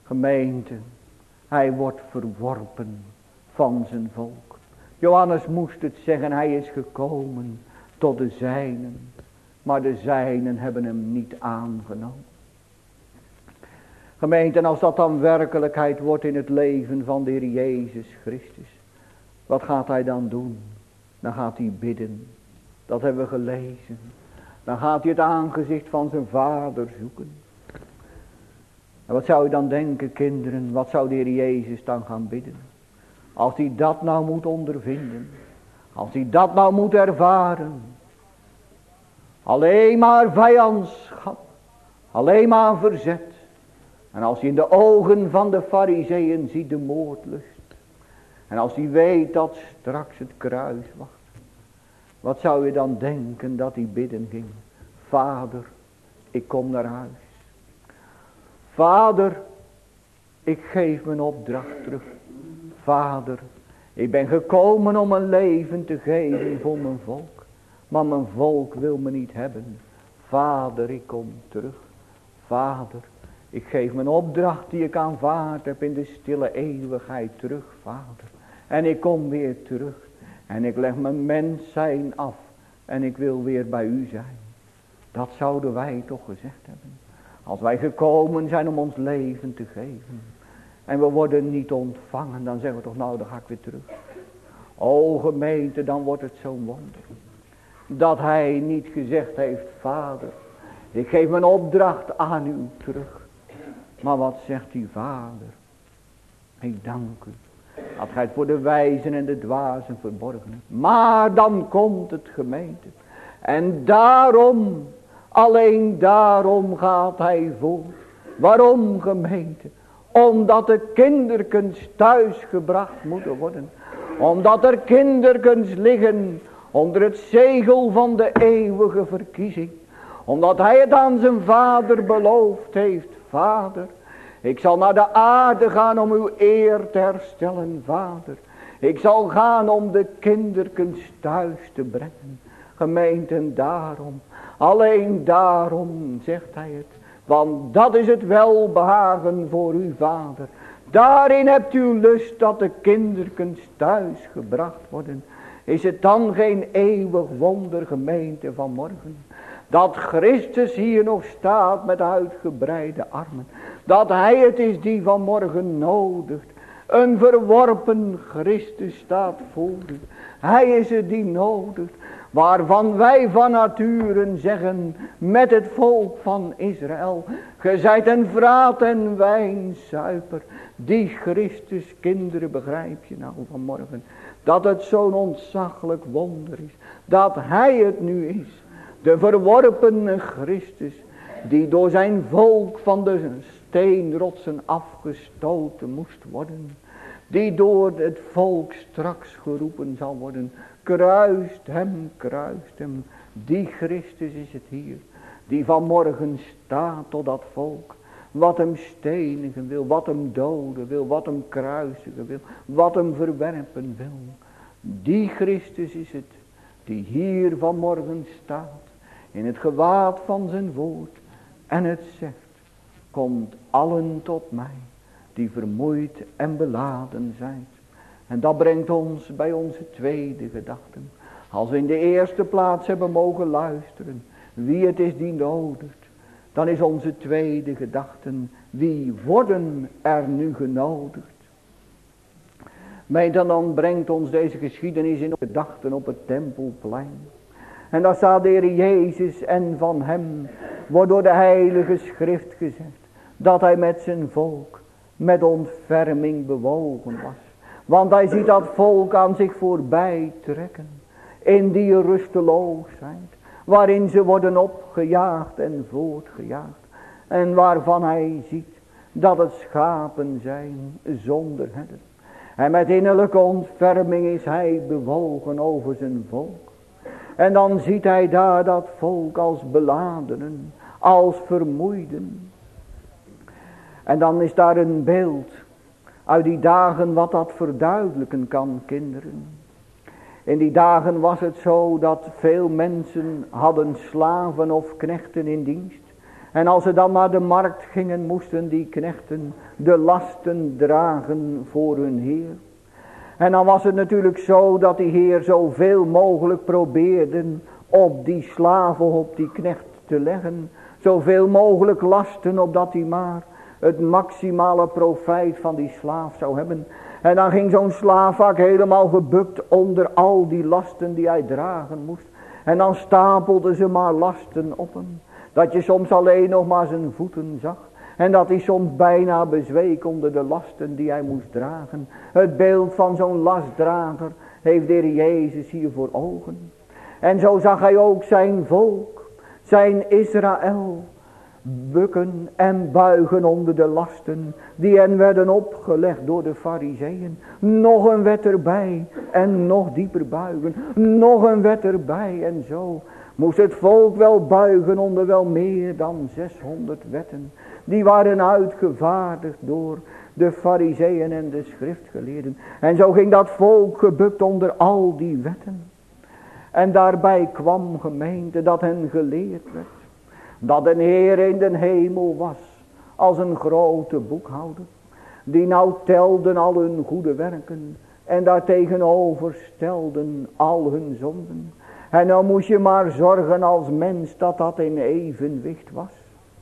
Gemeente, hij wordt verworpen van zijn volk. Johannes moest het zeggen, hij is gekomen tot de zijnen. Maar de zijnen hebben hem niet aangenomen. Gemeente, en als dat dan werkelijkheid wordt in het leven van de Heer Jezus Christus. Wat gaat hij dan doen? Dan gaat hij bidden. Dat hebben we gelezen. Dan gaat hij het aangezicht van zijn vader zoeken. En wat zou je dan denken, kinderen? Wat zou de Heer Jezus dan gaan bidden? Als hij dat nou moet ondervinden. Als hij dat nou moet ervaren. Alleen maar vijandschap. Alleen maar verzet. En als hij in de ogen van de Farizeeën ziet de moordlust. En als hij weet dat straks het kruis wacht. Wat zou je dan denken dat hij bidden ging? Vader, ik kom naar huis. Vader, ik geef mijn opdracht terug. Vader, ik ben gekomen om een leven te geven voor mijn volk. Maar mijn volk wil me niet hebben. Vader, ik kom terug. Vader, ik geef mijn opdracht die ik aanvaard heb in de stille eeuwigheid terug, Vader. En ik kom weer terug. En ik leg mijn mens zijn af. En ik wil weer bij u zijn. Dat zouden wij toch gezegd hebben. Als wij gekomen zijn om ons leven te geven. En we worden niet ontvangen. Dan zeggen we toch, nou dan ga ik weer terug. O gemeente, dan wordt het zo'n wonder. Dat hij niet gezegd heeft, Vader, ik geef mijn opdracht aan u terug. Maar wat zegt die Vader? Ik dank u. Dat gij het voor de wijzen en de dwazen verborgen hebt. Maar dan komt het, gemeente. En daarom, alleen daarom gaat hij voort. Waarom, gemeente? Omdat de kinderkens thuis gebracht moeten worden. Omdat er kinderkens liggen onder het zegel van de eeuwige verkiezing. Omdat hij het aan zijn vader beloofd heeft. Vader, ik zal naar de aarde gaan om uw eer te herstellen, Vader. Ik zal gaan om de kinderkens thuis te brengen. Gemeente, daarom, alleen daarom zegt hij het. Want dat is het welbehagen voor uw Vader. Daarin hebt u lust dat de kinderkens thuis gebracht worden. Is het dan geen eeuwig wonder, gemeente, van morgen? Dat Christus hier nog staat met uitgebreide armen. Dat hij het is die vanmorgen nodigt. Een verworpen Christus staat voor u. Hij is het die nodigt. Waarvan wij van nature zeggen met het volk van Israël. Ge zijt een vraat en wijnzuiper. Die Christus kinderen, begrijp je nou vanmorgen. Dat het zo'n ontzaglijk wonder is. Dat hij het nu is. De verworpene Christus. Die door zijn volk van de steenrotsen afgestoten moest worden. Die door het volk straks geroepen zal worden. Kruist hem, kruist hem. Die Christus is het hier. Die vanmorgen staat tot dat volk. Wat hem stenigen wil. Wat hem doden wil. Wat hem kruisigen wil. Wat hem verwerpen wil. Die Christus is het. Die hier vanmorgen staat. In het gewaad van zijn woord. En het zegt. Komt allen tot mij. Die vermoeid en beladen zijn. En dat brengt ons bij onze tweede gedachte. Als we in de eerste plaats hebben mogen luisteren. Wie het is die nodigt. Dan is onze tweede gedachte. Wie worden er nu genodigd? Maar dan, dan brengt ons deze geschiedenis in gedachten op het tempelplein. En daar staat de Heer Jezus en van hem wordt door de heilige schrift gezegd. Dat hij met zijn volk met ontferming bewogen was. Want hij ziet dat volk aan zich voorbij trekken. In die rusteloosheid. Waarin ze worden opgejaagd en voortgejaagd. En waarvan hij ziet dat het schapen zijn zonder herder. En met innerlijke ontferming is hij bewogen over zijn volk. En dan ziet hij daar dat volk als beladenen. Als vermoeiden. En dan is daar een beeld uit die dagen wat dat verduidelijken kan, kinderen. In die dagen was het zo dat veel mensen hadden slaven of knechten in dienst. En als ze dan naar de markt gingen, moesten die knechten de lasten dragen voor hun heer. En dan was het natuurlijk zo dat die heer zoveel mogelijk probeerde op die slaven, op die knecht te leggen. Zoveel mogelijk lasten, opdat hij maar het maximale profijt van die slaaf zou hebben. En dan ging zo'n slaaf vaak helemaal gebukt onder al die lasten die hij dragen moest. En dan stapelden ze maar lasten op hem. Dat je soms alleen nog maar zijn voeten zag. En dat hij soms bijna bezweek onder de lasten die hij moest dragen. Het beeld van zo'n lastdrager heeft de Heer Jezus hier voor ogen. En zo zag hij ook zijn volk, zijn Israël, bukken en buigen onder de lasten die hen werden opgelegd door de Farizeeën. Nog een wet erbij en nog dieper buigen. Nog een wet erbij en zo moest het volk wel buigen onder wel meer dan zeshonderd wetten. Die waren uitgevaardigd door de Farizeeën en de schriftgeleerden. En zo ging dat volk gebukt onder al die wetten. En daarbij kwam gemeente dat hen geleerd werd. Dat een Heer in den hemel was als een grote boekhouder. Die nou telden al hun goede werken. En daartegenover stelden al hun zonden. En nou moest je maar zorgen als mens dat dat in evenwicht was.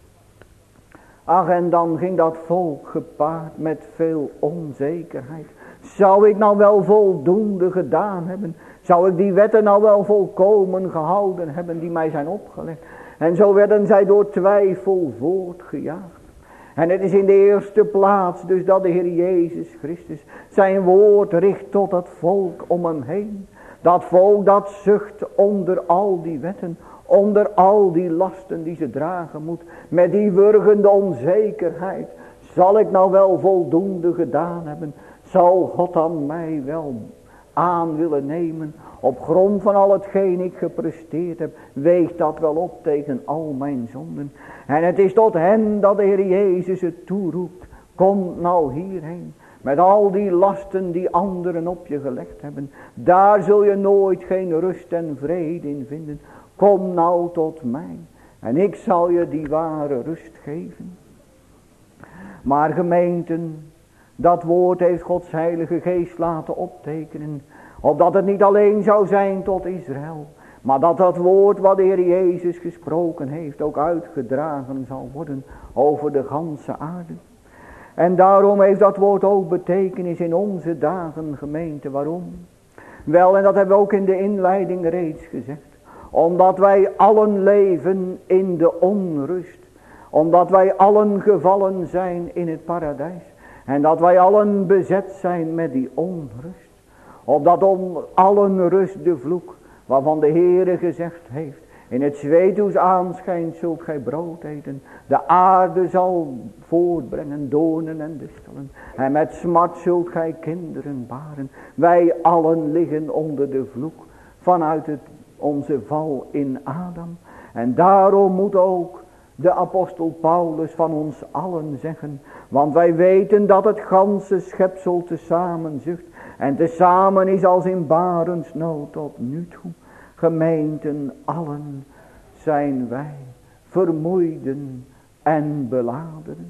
Ach, en dan ging dat volk gepaard met veel onzekerheid. Zou ik nou wel voldoende gedaan hebben? Zou ik die wetten nou wel volkomen gehouden hebben die mij zijn opgelegd? En zo werden zij door twijfel voortgejaagd. En het is in de eerste plaats dus dat de Heer Jezus Christus zijn woord richt tot het volk om hem heen. Dat volk dat zucht onder al die wetten, onder al die lasten die ze dragen moet. Met die wurgende onzekerheid. Zal ik nou wel voldoende gedaan hebben? Zal God dan mij wel aan willen nemen? Op grond van al hetgeen ik gepresteerd heb, weegt dat wel op tegen al mijn zonden. En het is tot hen dat de Heer Jezus het toeroept. Kom nou hierheen. Met al die lasten die anderen op je gelegd hebben. Daar zul je nooit geen rust en vrede in vinden. Kom nou tot mij. En ik zal je die ware rust geven. Maar gemeenten, dat woord heeft Gods heilige geest laten optekenen. Opdat het niet alleen zou zijn tot Israël. Maar dat dat woord wat de Heer Jezus gesproken heeft ook uitgedragen zal worden over de ganse aarde. En daarom heeft dat woord ook betekenis in onze dagen, gemeente. Waarom? Wel, en dat hebben we ook in de inleiding reeds gezegd. Omdat wij allen leven in de onrust. Omdat wij allen gevallen zijn in het paradijs. En dat wij allen bezet zijn met die onrust. Opdat om allen rust de vloek, waarvan de Heere gezegd heeft. In het zweet uws aanschijnt zult gij brood eten. De aarde zal voortbrengen doornen en distelen. En met smart zult gij kinderen baren. Wij allen liggen onder de vloek vanuit het, onze val in Adam. En daarom moet ook de apostel Paulus van ons allen zeggen. Want wij weten dat het ganse schepsel tezamen zucht. En tezamen is als in barensnood tot nu toe. Gemeenten allen zijn wij vermoeiden en beladen.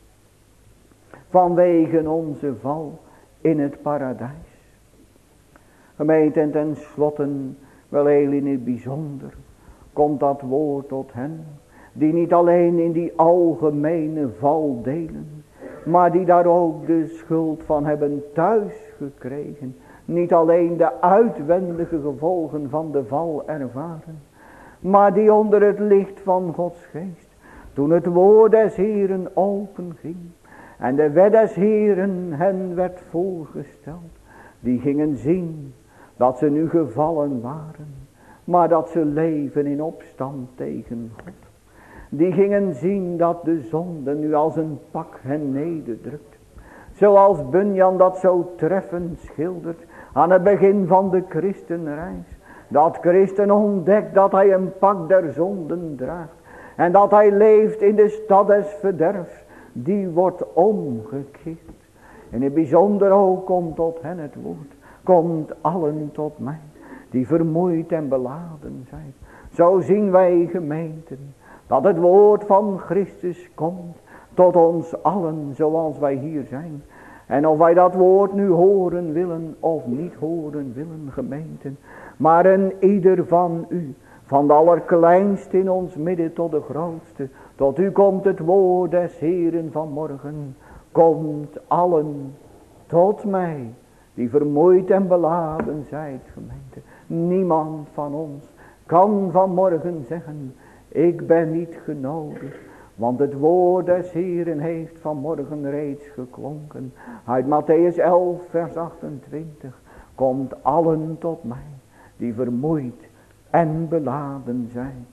Vanwege onze val in het paradijs. Gemeente, en ten slotte, wel heel in het bijzonder, komt dat woord tot hen. Die niet alleen in die algemene val delen. Maar die daar ook de schuld van hebben thuis gekregen. Niet alleen de uitwendige gevolgen van de val ervaren. Maar die onder het licht van Gods geest. Toen het woord des Heeren openging. En de wet des Heeren hen werd voorgesteld. Die gingen zien dat ze nu gevallen waren. Maar dat ze leven in opstand tegen God. Die gingen zien dat de zonde nu als een pak hen nederdrukt. Zoals Bunyan dat zo treffend schildert aan het begin van de christenreis. Dat christen ontdekt dat hij een pak der zonden draagt. En dat hij leeft in de stad des verderfs. Die wordt omgekeerd. In het bijzonder ook komt tot hen het woord. Komt allen tot mij. Die vermoeid en beladen zijn. Zo zien wij gemeenten. Dat het woord van Christus komt tot ons allen zoals wij hier zijn. En of wij dat woord nu horen willen of niet horen willen, gemeenten. Maar een ieder van u, van de allerkleinste in ons midden tot de grootste. Tot u komt het woord des Heeren vanmorgen. Komt allen tot mij, die vermoeid en beladen zijt, gemeente. Niemand van ons kan vanmorgen zeggen, ik ben niet genodigd. Want het woord des Heeren heeft vanmorgen reeds geklonken. Uit Matthäus elf vers achtentwintig. Komt allen tot mij, die vermoeid en beladen zijn.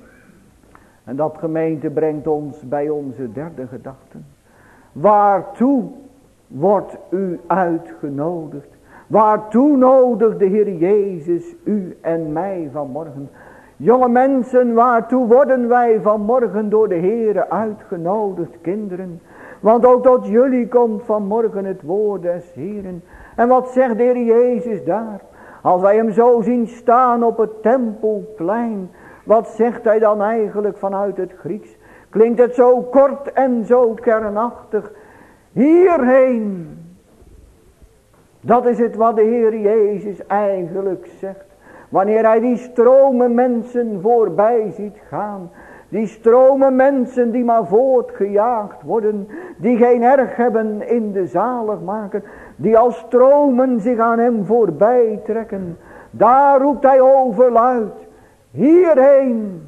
En dat, gemeente, brengt ons bij onze derde gedachte. Waartoe wordt u uitgenodigd? Waartoe nodigt de Heer Jezus u en mij vanmorgen? Jonge mensen, waartoe worden wij vanmorgen door de Heere uitgenodigd, kinderen? Want ook tot jullie komt vanmorgen het woord des Heeren. En wat zegt de Heer Jezus daar? Als wij hem zo zien staan op het tempelplein, wat zegt hij dan eigenlijk vanuit het Grieks? Klinkt het zo kort en zo kernachtig. Hierheen. Dat is het wat de Heer Jezus eigenlijk zegt. Wanneer hij die stromen mensen voorbij ziet gaan. Die stromen mensen die maar voortgejaagd worden. Die geen erg hebben in de zaligmaker. Die als stromen zich aan hem voorbij trekken. Daar roept hij overluid. Hierheen.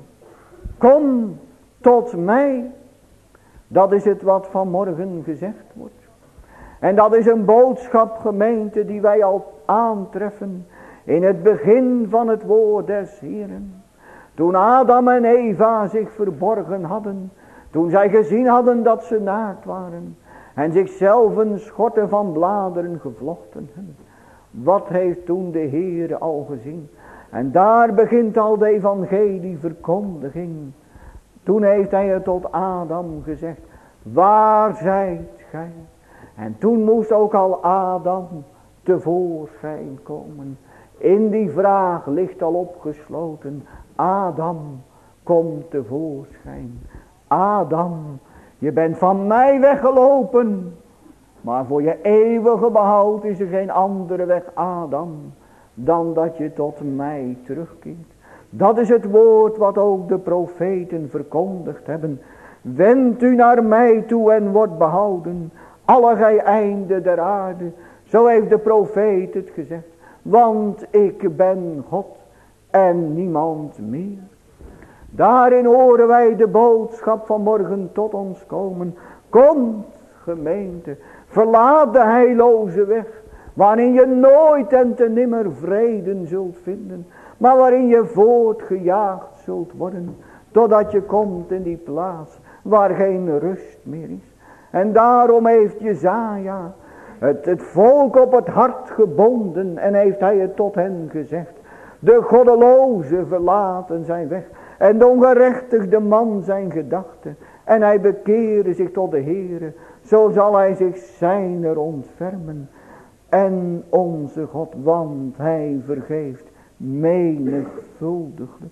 Kom tot mij. Dat is het wat vanmorgen gezegd wordt. En dat is een boodschap, gemeente, die wij al aantreffen in het begin van het woord des Heeren. Toen Adam en Eva zich verborgen hadden. Toen zij gezien hadden dat ze naakt waren. En zichzelf een schorten van bladeren gevlochten hebben. Wat heeft toen de Heer al gezien? En daar begint al de evangelie verkondiging. Toen heeft hij het tot Adam gezegd. Waar zijt gij? En toen moest ook al Adam tevoorschijn komen. In die vraag ligt al opgesloten. Adam, kom tevoorschijn. Adam, je bent van mij weggelopen. Maar voor je eeuwige behoud is er geen andere weg, Adam, dan dat je tot mij terugkeert. Dat is het woord wat ook de profeten verkondigd hebben. Wend u naar mij toe en wordt behouden, alle gij einden der aarde. Zo heeft de profeet het gezegd. Want ik ben God en niemand meer. Daarin horen wij de boodschap van morgen tot ons komen. Komt, gemeente, verlaat de heilloze weg, waarin je nooit en te nimmer vrede zult vinden, maar waarin je voortgejaagd zult worden, totdat je komt in die plaats waar geen rust meer is. En daarom heeft Jesaja het, het volk op het hart gebonden en heeft hij het tot hen gezegd. De goddeloze verlaten zijn weg en de ongerechtigde man zijn gedachten. En hij bekeerde zich tot de Heere, zo zal hij zich zijner ontfermen. En onze God, want hij vergeeft menigvuldiglijk.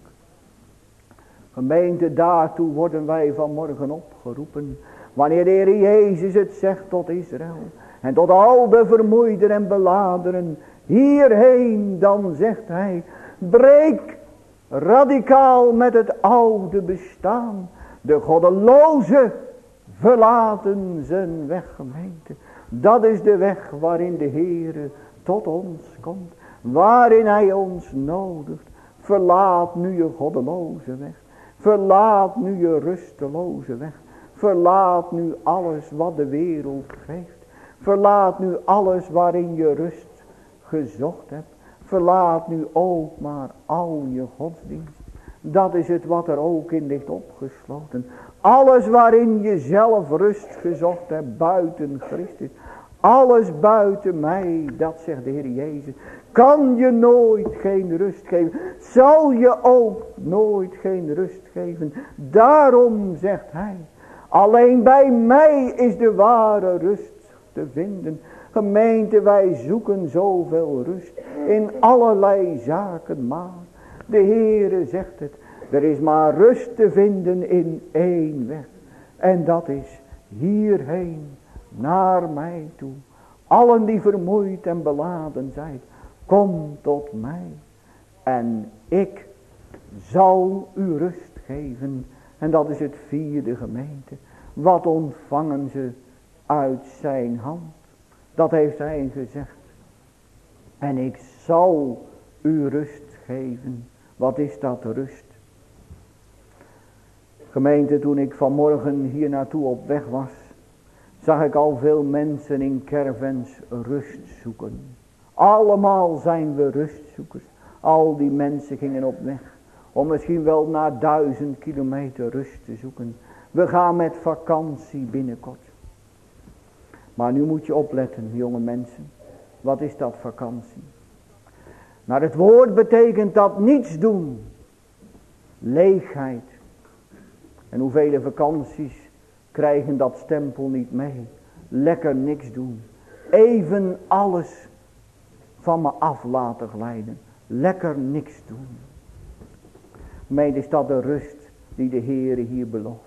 Gemeente, daartoe worden wij vanmorgen opgeroepen. Wanneer de Heer Jezus het zegt tot Israël. En tot al de vermoeiden en beladeren. Hierheen, dan zegt hij. Breek radicaal met het oude bestaan. De goddeloze verlaten zijn weg, gemeente. Dat is de weg waarin de Heere tot ons komt. Waarin hij ons nodigt. Verlaat nu je goddeloze weg. Verlaat nu je rusteloze weg. Verlaat nu alles wat de wereld geeft. Verlaat nu alles waarin je rust gezocht hebt. Verlaat nu ook maar al je godsdienst. Dat is het wat er ook in ligt opgesloten. Alles waarin je zelf rust gezocht hebt buiten Christus. Alles buiten mij, dat zegt de Heer Jezus. Kan je nooit geen rust geven. Zal je ook nooit geen rust geven. Daarom zegt hij. Alleen bij mij is de ware rust te vinden. Gemeente, wij zoeken zoveel rust in allerlei zaken, maar de Heere zegt het. Er is maar rust te vinden in één weg. En dat is hierheen, naar mij toe. Allen die vermoeid en beladen zijn, kom tot mij. En ik zal u rust geven. En dat is het vierde, gemeente. Wat ontvangen ze uit zijn hand? Dat heeft hij gezegd. En ik zal u rust geven. Wat is dat rust? Gemeente, toen ik vanmorgen hier naartoe op weg was, zag ik al veel mensen in caravans rust zoeken. Allemaal zijn we rustzoekers. Al die mensen gingen op weg om misschien wel naar duizend kilometer rust te zoeken. We gaan met vakantie binnenkort. Maar nu moet je opletten, jonge mensen. Wat is dat vakantie? Maar het woord betekent dat niets doen. Leegheid. En hoeveel vakanties krijgen dat stempel niet mee. Lekker niks doen. Even alles van me af laten glijden. Lekker niks doen. Meent, is dat de rust die de Heere hier belooft?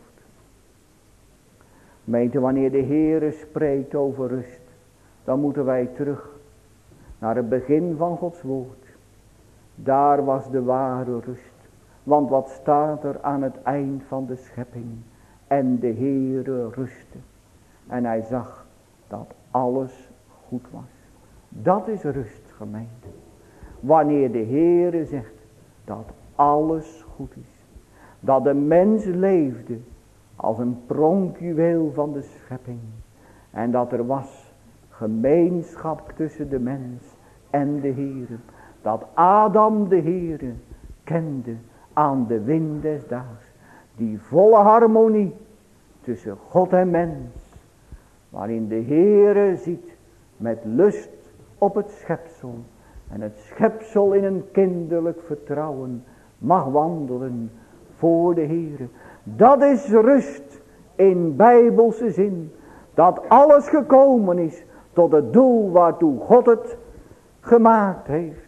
Meent, wanneer de Heere spreekt over rust, dan moeten wij terug naar het begin van Gods woord. Daar was de ware rust. Want wat staat er aan het eind van de schepping? En de Heere rustte. En hij zag dat alles goed was. Dat is rust, gemeente. Wanneer de Heere zegt dat alles goed is. Dat de mens leefde als een pronkjuweel van de schepping. En dat er was gemeenschap tussen de mens en de Heere. Dat Adam de Heere kende aan de wind des daags. Die volle harmonie tussen God en mens. Waarin de Heere ziet met lust op het schepsel. En het schepsel in een kinderlijk vertrouwen mag wandelen voor de Heere. Dat is rust in bijbelse zin. Dat alles gekomen is tot het doel waartoe God het gemaakt heeft.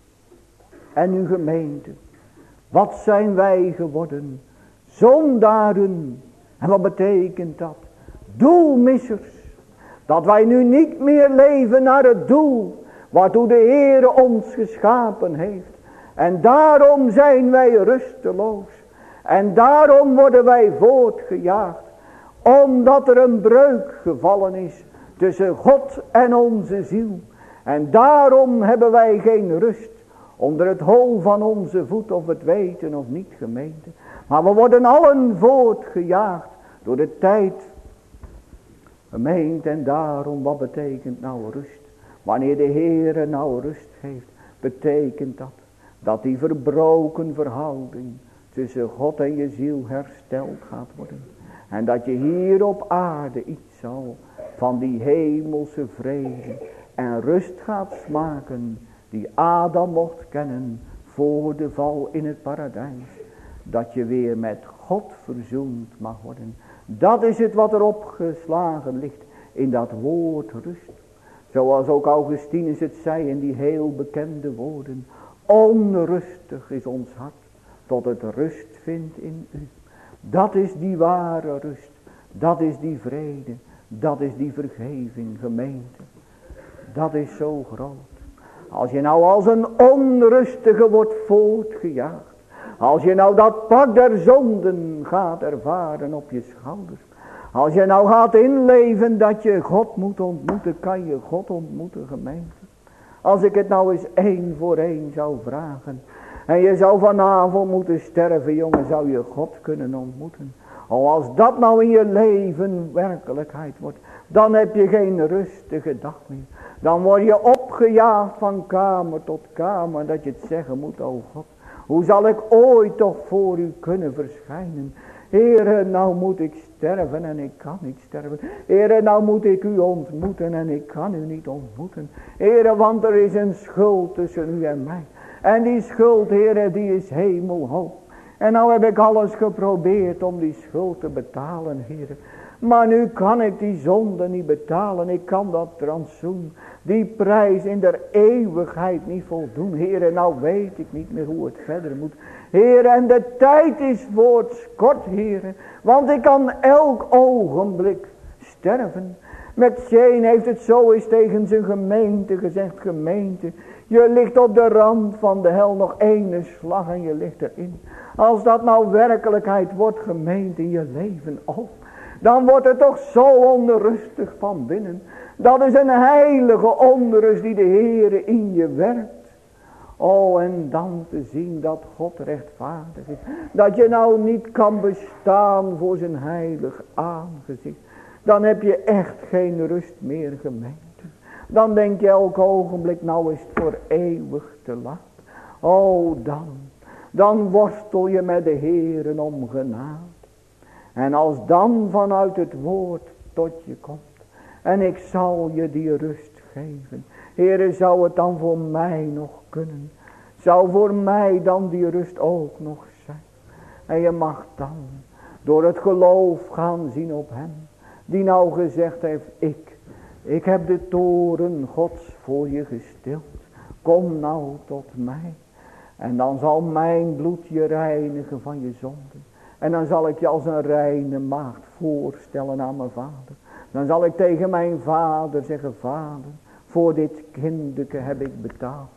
En uw gemeente. Wat zijn wij geworden? Zondaren. En wat betekent dat? Doelmissers. Dat wij nu niet meer leven naar het doel waartoe de Heere ons geschapen heeft. En daarom zijn wij rusteloos. En daarom worden wij voortgejaagd. Omdat er een breuk gevallen is tussen God en onze ziel. En daarom hebben wij geen rust onder het hol van onze voet, of het weten of niet, gemeente. Maar we worden allen voortgejaagd door de tijd. Gemeente, en daarom, wat betekent nou rust? Wanneer de Heere nou rust geeft, betekent dat dat die verbroken verhouding tussen God en je ziel hersteld gaat worden. En dat je hier op aarde iets zal van die hemelse vrede en rust gaat smaken die Adam mocht kennen voor de val in het paradijs. Dat je weer met God verzoend mag worden. Dat is het wat er opgeslagen ligt in dat woord rust. Zoals ook Augustinus het zei in die heel bekende woorden. Onrustig is ons hart tot het rust vindt in u. Dat is die ware rust. Dat is die vrede. Dat is die vergeving, gemeente. Dat is zo groot. Als je nou als een onrustige wordt voortgejaagd. Als je nou dat pak der zonden gaat ervaren op je schouders. Als je nou gaat inleven dat je God moet ontmoeten, kan je God ontmoeten, gemeente. Als ik het nou eens één voor één zou vragen. En je zou vanavond moeten sterven, jongen, zou je God kunnen ontmoeten. Oh, als dat nou in je leven werkelijkheid wordt, dan heb je geen rustige dag meer. Dan word je opgejaagd van kamer tot kamer, dat je het zeggen moet, oh God. Hoe zal ik ooit toch voor u kunnen verschijnen? Heere, nou moet ik sterven en ik kan niet sterven. Heere, nou moet ik u ontmoeten en ik kan u niet ontmoeten. Heere, want er is een schuld tussen u en mij. En die schuld, Heere, die is hemelhoog. En nou heb ik alles geprobeerd om die schuld te betalen, Heere. Maar nu kan ik die zonde niet betalen. Ik kan dat rantsoen Die prijs in der eeuwigheid niet voldoen. Heere, nou weet ik niet meer hoe het verder moet. Heere, en de tijd is voortskort, Heere. Want ik kan elk ogenblik sterven. Met Shane heeft het zo eens tegen zijn gemeente gezegd. Gemeente, je ligt op de rand van de hel, nog ene slag en je ligt erin. Als dat nou werkelijkheid wordt, gemeente, in je leven ook. Dan wordt het toch zo onrustig van binnen. Dat is een heilige onrust die de Heere in je werkt. Oh, en dan te zien dat God rechtvaardig is. Dat je nou niet kan bestaan voor zijn heilig aangezicht. Dan heb je echt geen rust meer, gemeente. Dan denk je elk ogenblik, nou is het voor eeuwig te laat. Oh, dan. Dan worstel je met de Heere om genade. En als dan vanuit het woord tot je komt. En ik zal je die rust geven. Heere, zou het dan voor mij nog kunnen? Zou voor mij dan die rust ook nog zijn? En je mag dan door het geloof gaan zien op hem. Die nou gezegd heeft, ik, ik heb de toren Gods voor je gestild. Kom nou tot mij. En dan zal mijn bloed je reinigen van je zonden. En dan zal ik je als een reine maagd voorstellen aan mijn vader. Dan zal ik tegen mijn vader zeggen, vader, voor dit kindeke heb ik betaald.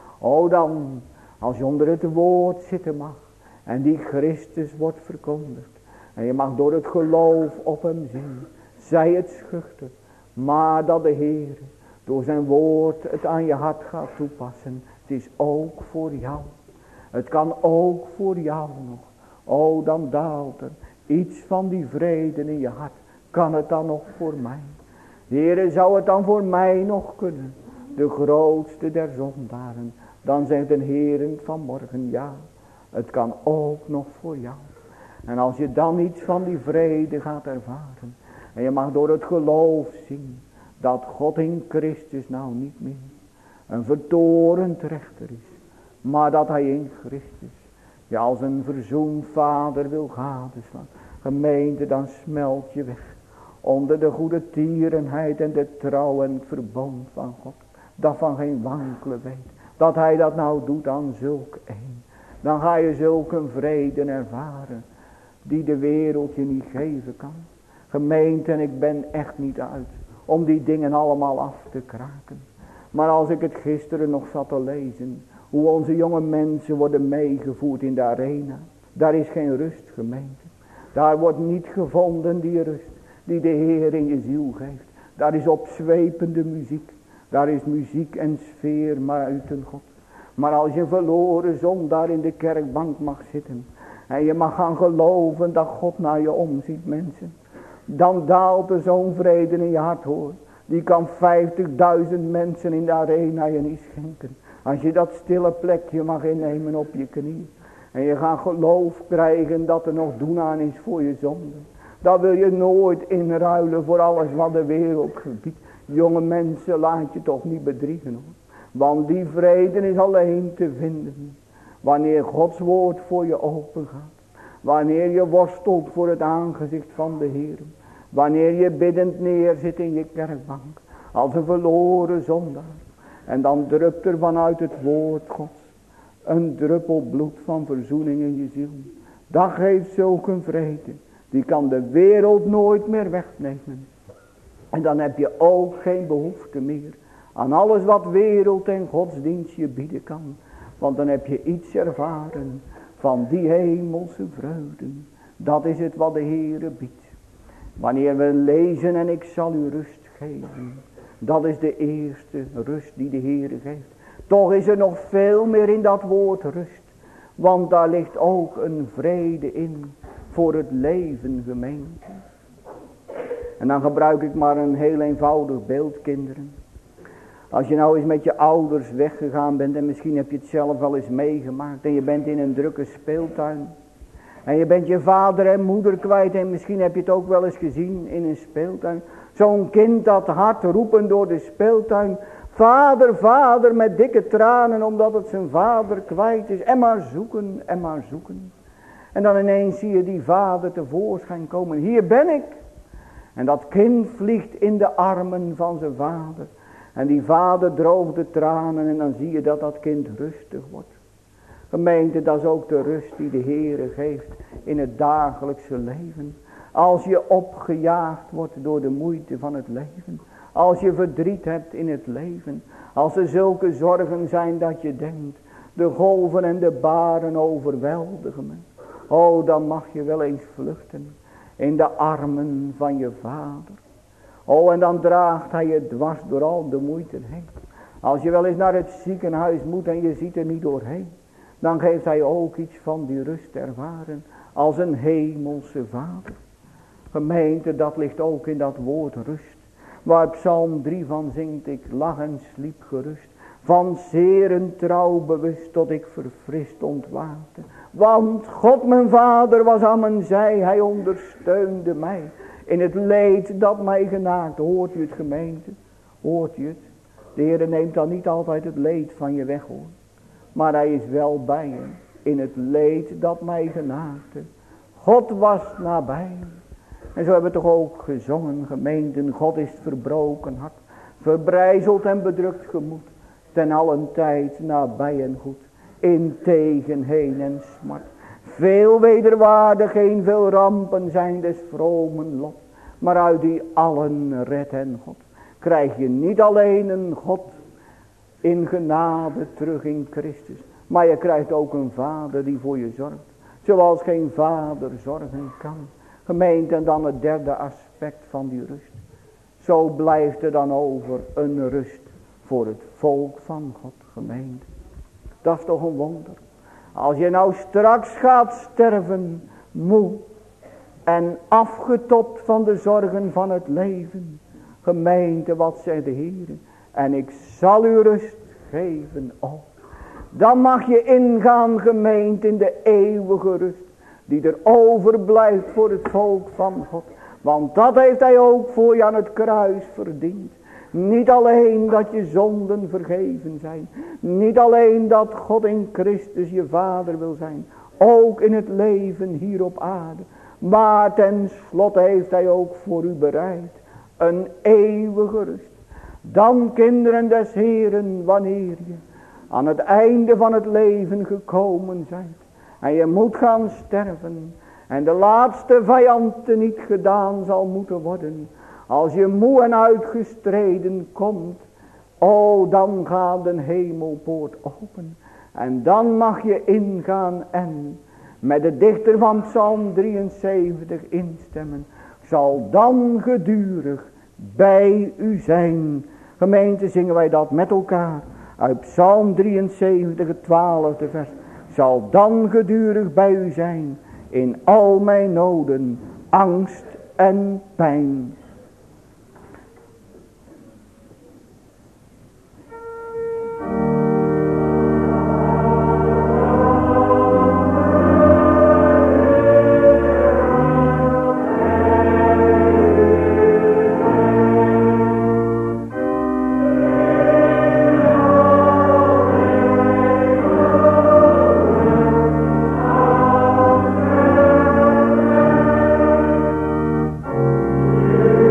O dan, als je onder het woord zitten mag. En die Christus wordt verkondigd. En je mag door het geloof op hem zien. Zij het schuchter. Maar dat de Heer door zijn woord het aan je hart gaat toepassen. Het is ook voor jou. Het kan ook voor jou nog. O, dan daalt er iets van die vrede in je hart. Kan het dan nog voor mij? Heere, zou het dan voor mij nog kunnen? De grootste der zondaren. Dan zegt de Heer vanmorgen, ja, het kan ook nog voor jou. En als je dan iets van die vrede gaat ervaren. En je mag door het geloof zien. Dat God in Christus nou niet meer een vertorend rechter is. Maar dat hij in Christus je als een verzoenvader wil gadeslaan. Gemeente, dan smelt je weg. Onder de goede tierenheid en de trouw en het verbond van God. Dat van geen wankelen weet. Dat hij dat nou doet aan zulk een. Dan ga je zulke vrede ervaren. Die de wereld je niet geven kan. Gemeente, en ik ben echt niet uit. Om die dingen allemaal af te kraken. Maar als ik het gisteren nog zat te lezen. Hoe onze jonge mensen worden meegevoerd in de arena. Daar is geen rust, gemeente. Daar wordt niet gevonden die rust. Die de Heer in je ziel geeft. Daar is opzwepende muziek. Daar is muziek en sfeer maar uit een God. Maar als je verloren zondaar in de kerkbank mag zitten. En je mag gaan geloven dat God naar je omziet, mensen. Dan daalt er zo'n vrede in je hart, hoor. Die kan vijftigduizend mensen in de arena je niet schenken. Als je dat stille plekje mag innemen op je knieën. En je gaat geloof krijgen dat er nog doen aan is voor je zonde. Dat wil je nooit inruilen voor alles wat de wereld gebiedt. Jonge mensen, laat je toch niet bedriegen, hoor. Want die vrede is alleen te vinden. Wanneer Gods woord voor je open gaat. Wanneer je worstelt voor het aangezicht van de Heer. Wanneer je biddend neerzit in je kerkbank. Als een verloren zondaar. En dan drupt er vanuit het woord Gods. Een druppel bloed van verzoening in je ziel. Dat geeft zulke vrede. Die kan de wereld nooit meer wegnemen. En dan heb je ook geen behoefte meer. Aan alles wat wereld en godsdienst je bieden kan. Want dan heb je iets ervaren. Van die hemelse vreugden. Dat is het wat de Heere biedt. Wanneer we lezen en ik zal u rust geven. Dat is de eerste rust die de Heere geeft. Toch is er nog veel meer in dat woord rust. Want daar ligt ook een vrede in. Voor het leven, gemeente. En dan gebruik ik maar een heel eenvoudig beeld, kinderen. Als je nou eens met je ouders weggegaan bent. En misschien heb je het zelf wel eens meegemaakt. En je bent in een drukke speeltuin. En je bent je vader en moeder kwijt. En misschien heb je het ook wel eens gezien in een speeltuin. Zo'n kind dat hard roepen door de speeltuin. Vader, vader, met dikke tranen. Omdat het zijn vader kwijt is. En maar zoeken, en maar zoeken. En dan ineens zie je die vader tevoorschijn komen. Hier ben ik. En dat kind vliegt in de armen van zijn vader. En die vader droogt de tranen en dan zie je dat dat kind rustig wordt. Gemeente, dat is ook de rust die de Heere geeft in het dagelijkse leven. Als je opgejaagd wordt door de moeite van het leven. Als je verdriet hebt in het leven. Als er zulke zorgen zijn dat je denkt, de golven en de baren overweldigen me. Oh, dan mag je wel eens vluchten in de armen van je vader. Oh, en dan draagt hij je dwars door al de moeite heen. Als je wel eens naar het ziekenhuis moet en je ziet er niet doorheen, dan geeft hij ook iets van die rust ervaren als een hemelse vader. Gemeente, dat ligt ook in dat woord rust. Waar Psalm drie van zingt, ik lag en sliep gerust. Van zeer een trouw bewust tot ik verfrist ontwaakte. Want God mijn vader was aan mijn zij, hij ondersteunde mij. In het leed dat mij genaakt. Hoort u het, gemeente? Hoort u het? De Heer neemt dan niet altijd het leed van je weg, hoor. Maar hij is wel bij je. In het leed dat mij genaakte. God was nabij. En zo hebben we toch ook gezongen, gemeenten. God is het verbroken hart. Verbrijzeld en bedrukt gemoed. Ten allen tijd nabij en goed. In tegen heen en smart. Veel wederwaardigheden, veel rampen zijn des vromen lot. Maar uit die allen redt en God. Krijg je niet alleen een God in genade terug in Christus. Maar je krijgt ook een vader die voor je zorgt. Zoals geen vader zorgen kan. Gemeente, en dan het derde aspect van die rust. Zo blijft er dan over een rust voor het volk van God, gemeente. Dat is toch een wonder. Als je nou straks gaat sterven, moe en afgetopt van de zorgen van het leven. Gemeente, wat zegt de Heer? En ik zal u rust geven. Oh, dan mag je ingaan, gemeente, in de eeuwige rust. Die er overblijft voor het volk van God. Want dat heeft hij ook voor je aan het kruis verdiend. Niet alleen dat je zonden vergeven zijn. Niet alleen dat God in Christus je vader wil zijn. Ook in het leven hier op aarde. Maar ten slotte heeft hij ook voor u bereid een eeuwige rust. Dan, kinderen des Heeren, wanneer je aan het einde van het leven gekomen zijt. En je moet gaan sterven. En de laatste vijand niet gedaan zal moeten worden. Als je moe en uitgestreden komt. Oh, dan gaat de hemelpoort open. En dan mag je ingaan en met de dichter van Psalm drieënzeventig instemmen. Ik zal dan gedurig bij u zijn. Gemeente, zingen wij dat met elkaar. Uit Psalm drieënzeventig, het twaalfde vers. Ik zal dan gedurig bij u zijn. In al mijn noden, angst en pijn. Yeah.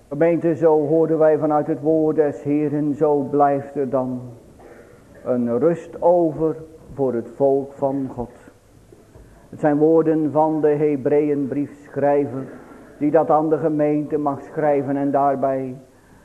Gemeente, zo hoorden wij vanuit het woord des Heeren, zo blijft er dan een rust over voor het volk van God. Het zijn woorden van de Hebreeënbriefschrijver, die dat aan de gemeente mag schrijven en daarbij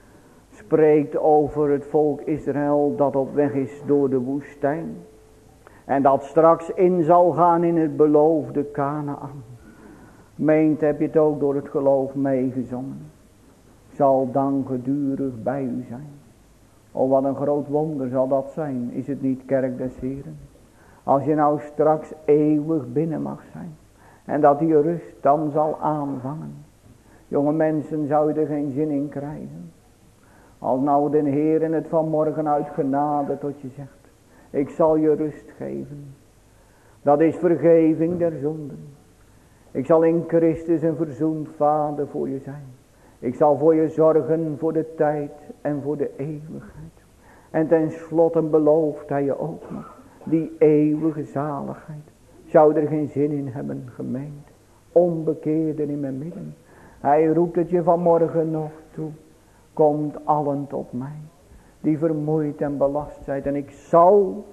spreekt over het volk Israël dat op weg is door de woestijn. En dat straks in zal gaan in het beloofde Kanaan. Meent, heb je het ook door het geloof meegezongen. Zal dan gedurig bij u zijn. Oh, wat een groot wonder zal dat zijn. Is het niet, kerk des Heren? Als je nou straks eeuwig binnen mag zijn. En dat die rust dan zal aanvangen. Jonge mensen, zou je er geen zin in krijgen. Als nou de Heer het vanmorgen uit genade tot je zegt. Ik zal je rust geven. Dat is vergeving der zonden. Ik zal in Christus een verzoend vader voor je zijn. Ik zal voor je zorgen voor de tijd en voor de eeuwigheid. En tenslotte belooft hij je ook nog die eeuwige zaligheid. Zou er geen zin in hebben, gemeente? Onbekeerden in mijn midden. Hij roept het je vanmorgen nog toe. Komt allen tot mij, die vermoeid en belast zijn. En ik zal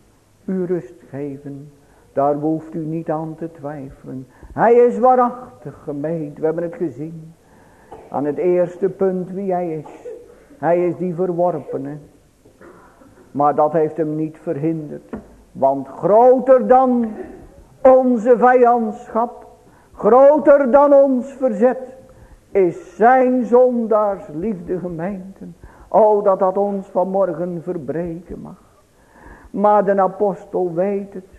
u rust geven. Daar hoeft u niet aan te twijfelen. Hij is waarachtig, gemeente. We hebben het gezien. Aan het eerste punt wie hij is. Hij is die verworpene. Maar dat heeft hem niet verhinderd. Want groter dan onze vijandschap, groter dan ons verzet, is zijn zondaars liefde, gemeenten. O, dat dat ons vanmorgen verbreken mag. Maar de apostel weet het.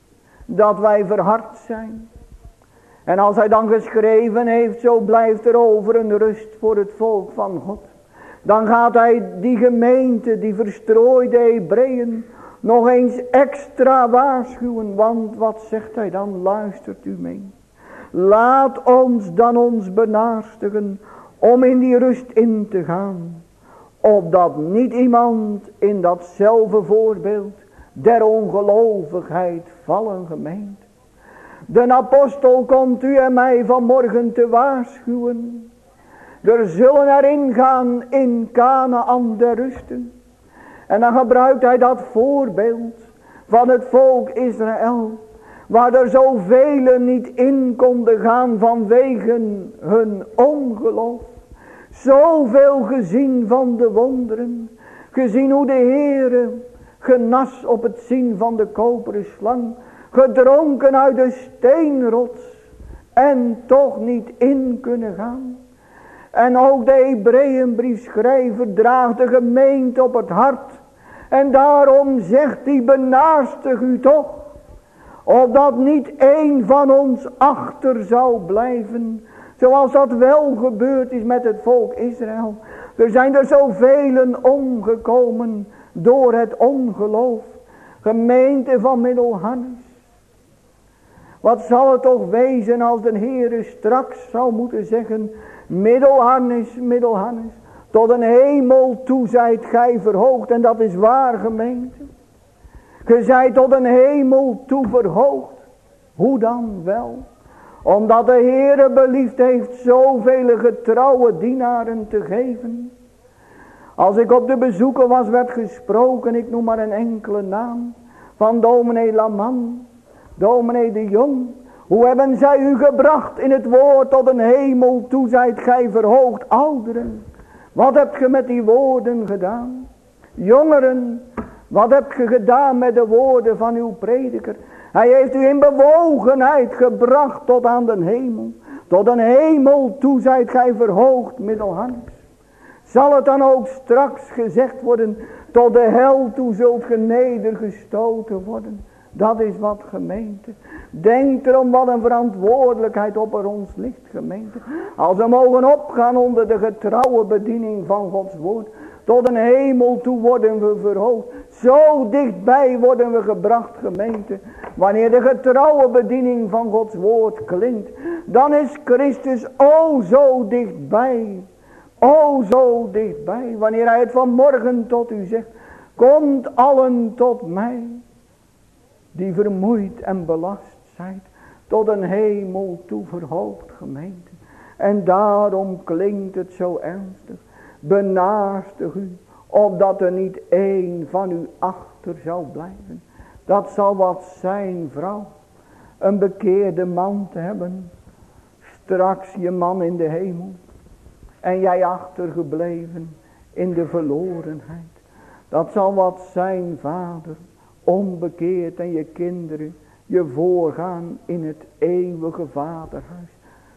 Dat wij verhard zijn. En als hij dan geschreven heeft, zo blijft er over een rust voor het volk van God. Dan gaat hij die gemeente, die verstrooide Hebreeën, nog eens extra waarschuwen. Want wat zegt hij dan? Luistert u mee. Laat ons dan ons benaarstigen om in die rust in te gaan. Opdat niet iemand in datzelfde voorbeeld der ongelovigheid vallen, gemeente. De apostel komt u en mij vanmorgen te waarschuwen. Er zullen erin gaan in Kanaan der rusten. En dan gebruikt hij dat voorbeeld van het volk Israël. Waar er zoveel niet in konden gaan vanwege hun ongeloof. Zoveel gezien van de wonderen. Gezien hoe de Heere genas op het zien van de koperen slang. Gedronken uit de steenrots. En toch niet in kunnen gaan. En ook de Hebreeënbriefschrijver draagt de gemeente op het hart. En daarom zegt hij, benaarstig u toch. Opdat niet één van ons achter zou blijven. Zoals dat wel gebeurd is met het volk Israël. Er zijn er zoveel omgekomen door het ongeloof. Gemeente van Middelharnis. Wat zal het toch wezen als de Heere straks zou moeten zeggen. Middelharnis, Middelharnis. Tot een hemel toe zijt gij verhoogd. En dat is waar, gemeente. Ge zijt tot een hemel toe verhoogd. Hoe dan wel? Omdat de Heere beliefd heeft zoveel getrouwe dienaren te geven. Als ik op de bezoeken was, werd gesproken, ik noem maar een enkele naam. Van dominee Laman, dominee de Jong. Hoe hebben zij u gebracht in het woord tot een hemel toe zijt gij verhoogd, ouderen. Wat hebt ge met die woorden gedaan? Jongeren, wat hebt ge gedaan met de woorden van uw prediker? Hij heeft u in bewogenheid gebracht tot aan de hemel. Tot een hemel toe zijt gij verhoogd, Middelharnis. Zal het dan ook straks gezegd worden, tot de hel toe zult ge nedergestoten worden. Dat is wat, gemeente. Denk erom wat een verantwoordelijkheid op er ons ligt, gemeente. Als we mogen opgaan onder de getrouwe bediening van Gods woord. Tot een hemel toe worden we verhoogd. Zo dichtbij worden we gebracht, gemeente. Wanneer de getrouwe bediening van Gods woord klinkt. Dan is Christus o zo dichtbij. O zo dichtbij. Wanneer hij het vanmorgen tot u zegt. Komt allen tot mij. Die vermoeid en belast zijt. Tot een hemel toe verhoogd, gemeente. En daarom klinkt het zo ernstig. Benaastig u, opdat er niet één van u achter zou blijven. Dat zal wat zijn, vrouw. Een bekeerde man te hebben. Straks je man in de hemel. En jij achtergebleven in de verlorenheid. Dat zal wat zijn, vader. Onbekeerd en je kinderen je voorgaan in het eeuwige vaderhuis.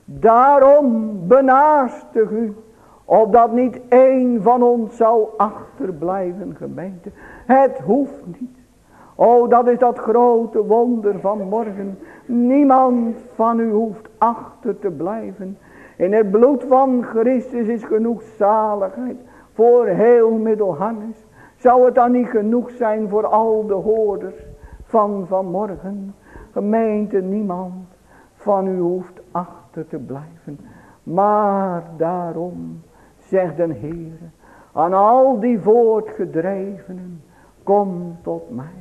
Daarom benaastig u. Opdat niet één van ons zou achterblijven, gemeente. Het hoeft niet. O, dat is dat grote wonder van morgen. Niemand van u hoeft achter te blijven. In het bloed van Christus is genoeg zaligheid voor heel Middelharnis. Zou het dan niet genoeg zijn voor al de hoorders van vanmorgen? Gemeente, niemand van u hoeft achter te blijven. Maar daarom, zegt de Heer, aan al die voortgedrevenen, kom tot mij.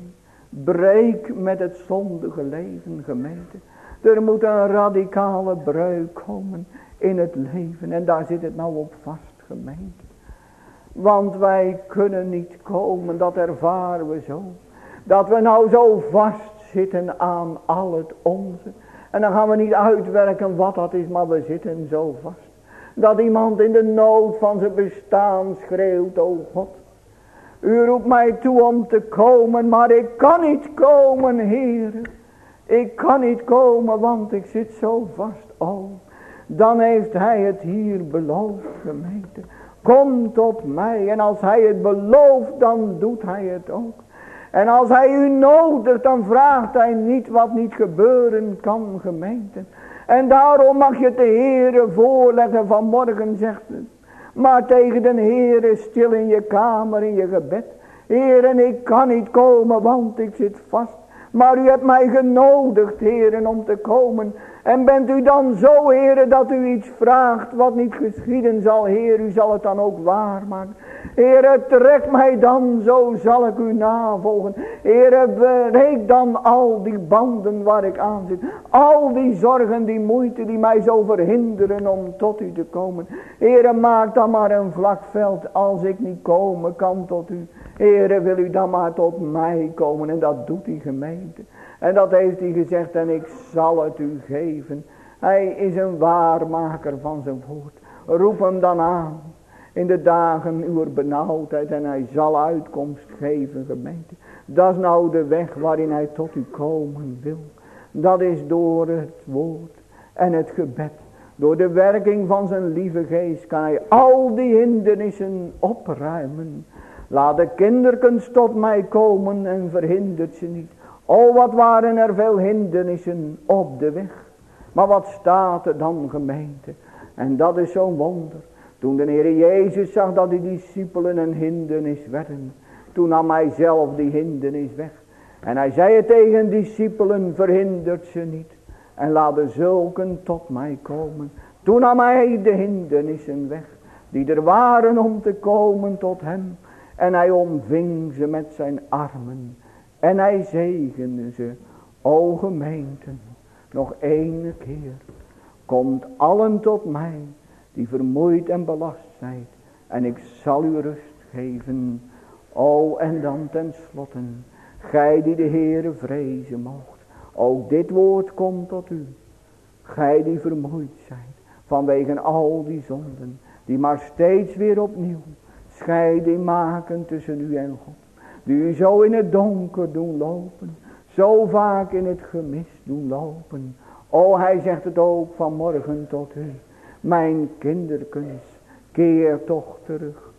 Breek met het zondige leven, gemeente. Er moet een radicale breuk komen in het leven. En daar zit het nou op vast, gemeente. Want wij kunnen niet komen, dat ervaren we zo. Dat we nou zo vastzitten aan al het onze. En dan gaan we niet uitwerken wat dat is, maar we zitten zo vast. Dat iemand in de nood van zijn bestaan schreeuwt, o God. U roept mij toe om te komen, maar ik kan niet komen, Heer. Ik kan niet komen, want ik zit zo vast. Oh, dan heeft hij het hier beloofd, gemeente. Kom tot mij. En als hij het belooft, dan doet hij het ook. En als hij u nodigt, dan vraagt hij niet wat niet gebeuren kan, gemeente. En daarom mag je het de Heere voorleggen vanmorgen, zegt het. Maar tegen de Heere stil in je kamer, in je gebed. Heere, ik kan niet komen, want ik zit vast. Maar u hebt mij genodigd, Heere, om te komen. En bent u dan zo, Heere, dat u iets vraagt wat niet geschieden zal, Heer, u zal het dan ook waarmaken. Heere, trek mij dan, zo zal ik u navolgen. Heere, breek dan al die banden waar ik aan zit. Al die zorgen, die moeite die mij zo verhinderen om tot u te komen. Heere, maak dan maar een vlak veld als ik niet komen kan tot u. Heere, wil u dan maar tot mij komen. En dat doet die gemeente. En dat heeft hij gezegd, en ik zal het u geven. Hij is een waarmaker van zijn woord. Roep hem dan aan in de dagen uw benauwdheid en hij zal uitkomst geven, gemeente. Dat is nou de weg waarin hij tot u komen wil. Dat is door het woord en het gebed. Door de werking van zijn lieve geest kan hij al die hindernissen opruimen. Laat de kinderkens tot mij komen en verhindert ze niet. O, wat waren er veel hindernissen op de weg. Maar wat staat er dan, gemeente? En dat is zo'n wonder. Toen de Heer Jezus zag dat die discipelen een hindernis werden. Toen nam hij zelf die hindernis weg. En hij zei het tegen discipelen, verhindert ze niet. En laat de zulken tot mij komen. Toen nam hij de hindernissen weg. Die er waren om te komen tot hem. En hij omving ze met zijn armen. En hij zegende ze. O gemeenten, nog ene keer. Komt allen tot mij, die vermoeid en belast zijt. En ik zal u rust geven. O, en dan tenslotte, gij die de Heere vrezen moogt. Ook dit woord komt tot u. Gij die vermoeid zijt, vanwege al die zonden, die maar steeds weer opnieuw scheiding maken tussen u en God. Die u zo in het donker doen lopen. Zo vaak in het gemis doen lopen. O, hij zegt het ook vanmorgen tot u. Mijn kinderkens, keer toch terug.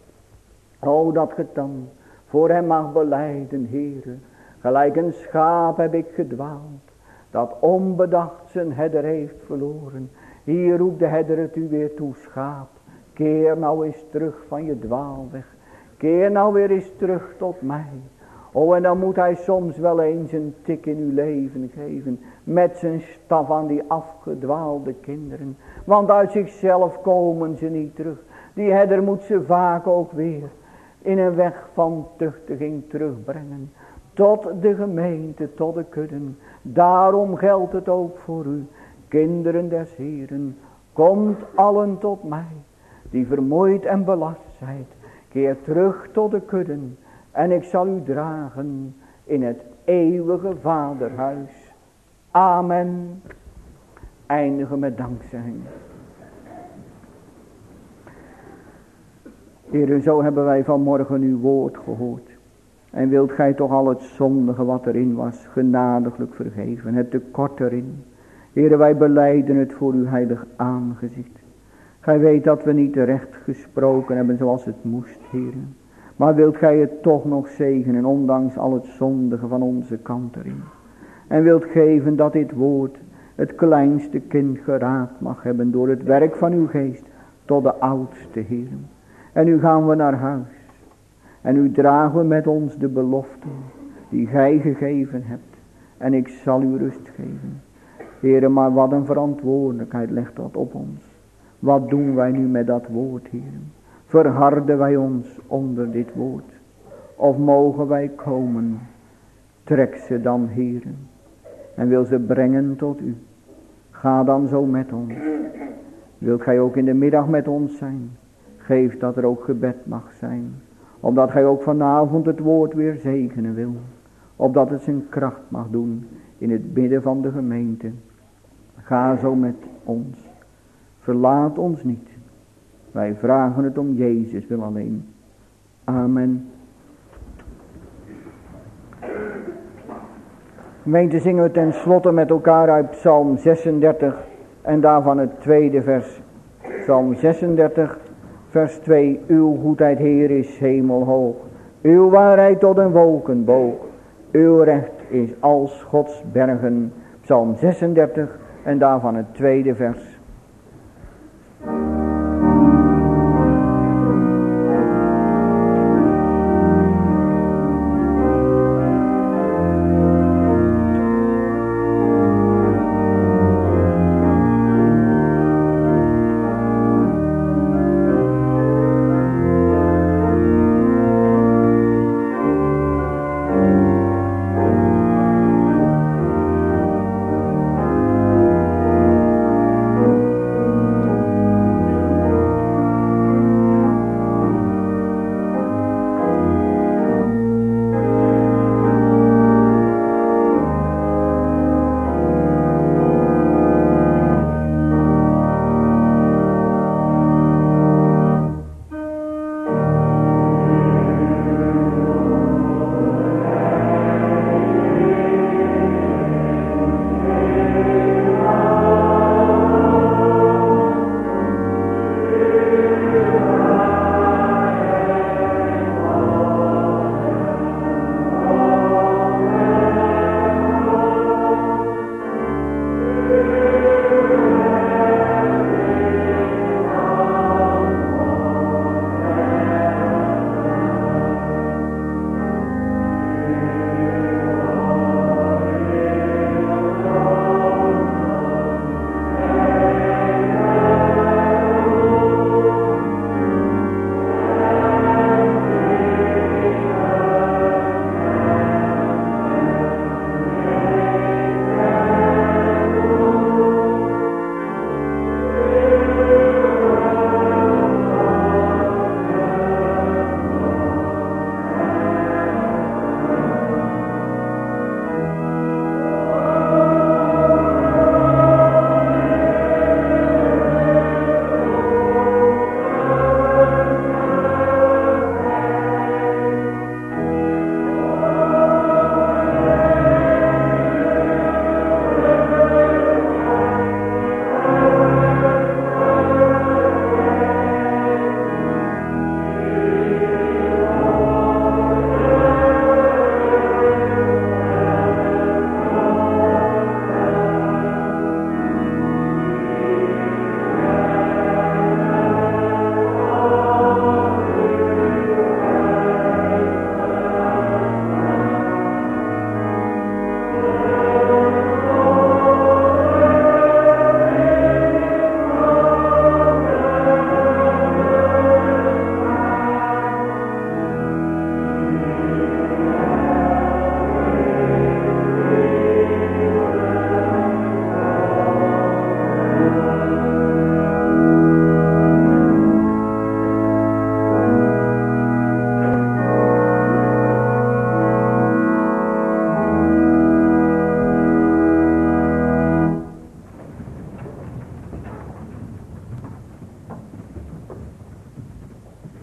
O, dat ge dan voor hem mag belijden, Heere. Gelijk een schaap heb ik gedwaald. Dat onbedacht zijn herder heeft verloren. Hier roept de herder het u weer toe, schaap. Keer nou eens terug van je dwaalweg. Keer nou weer eens terug tot mij. Oh, en dan moet hij soms wel eens een tik in uw leven geven. Met zijn staf aan die afgedwaalde kinderen. Want uit zichzelf komen ze niet terug. Die herder moet ze vaak ook weer in een weg van tuchtiging terugbrengen. Tot de gemeente, tot de kudden. Daarom geldt het ook voor u, kinderen des Heeren. Komt allen tot mij, die vermoeid en belast zijt. Keer terug tot de kudden, en ik zal u dragen in het eeuwige vaderhuis. Amen. Eindigen met dankzegging. Heere, zo hebben wij vanmorgen uw woord gehoord. En wilt gij toch al het zondige wat erin was, genadiglijk vergeven, het tekort erin. Heere, wij belijden het voor uw heilig aangezicht. Gij weet dat we niet terecht gesproken hebben zoals het moest, Heere. Maar wilt gij het toch nog zegenen, ondanks al het zondige van onze kant erin. En wilt geven dat dit woord het kleinste kind geraad mag hebben door het werk van uw geest tot de oudste, Heere. En nu gaan we naar huis. En nu dragen we met ons de beloften die gij gegeven hebt. En ik zal u rust geven. Heere, maar wat een verantwoordelijkheid legt dat op ons. Wat doen wij nu met dat woord, Heere? Verharden wij ons onder dit woord? Of mogen wij komen? Trek ze dan, Heere. En wil ze brengen tot u. Ga dan zo met ons. Wilt gij ook in de middag met ons zijn? Geef dat er ook gebed mag zijn. Omdat gij ook vanavond het woord weer zegenen wil. Opdat het zijn kracht mag doen in het midden van de gemeente. Ga zo met ons. Verlaat ons niet. Wij vragen het om Jezus wil alleen. Amen. Gemeente, zingen we ten slotte met elkaar uit Psalm zesendertig. En daarvan het tweede vers. Psalm zesendertig. Vers twee. Uw goedheid, Heer, is hemelhoog. Uw waarheid tot een wolkenboog. Uw recht is als Gods bergen. Psalm zesendertig en daarvan het tweede vers.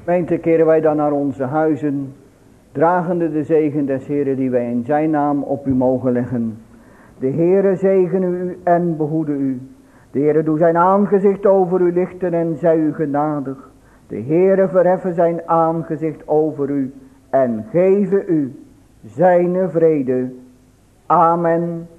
Gemeente, keren wij dan naar onze huizen, dragende de zegen des Heren die wij in zijn naam op u mogen leggen. De Heere zegene u en behoede u. De Heere doe zijn aangezicht over u lichten en zij u genadig. De Heere verheffen zijn aangezicht over u en geven u zijn vrede. Amen.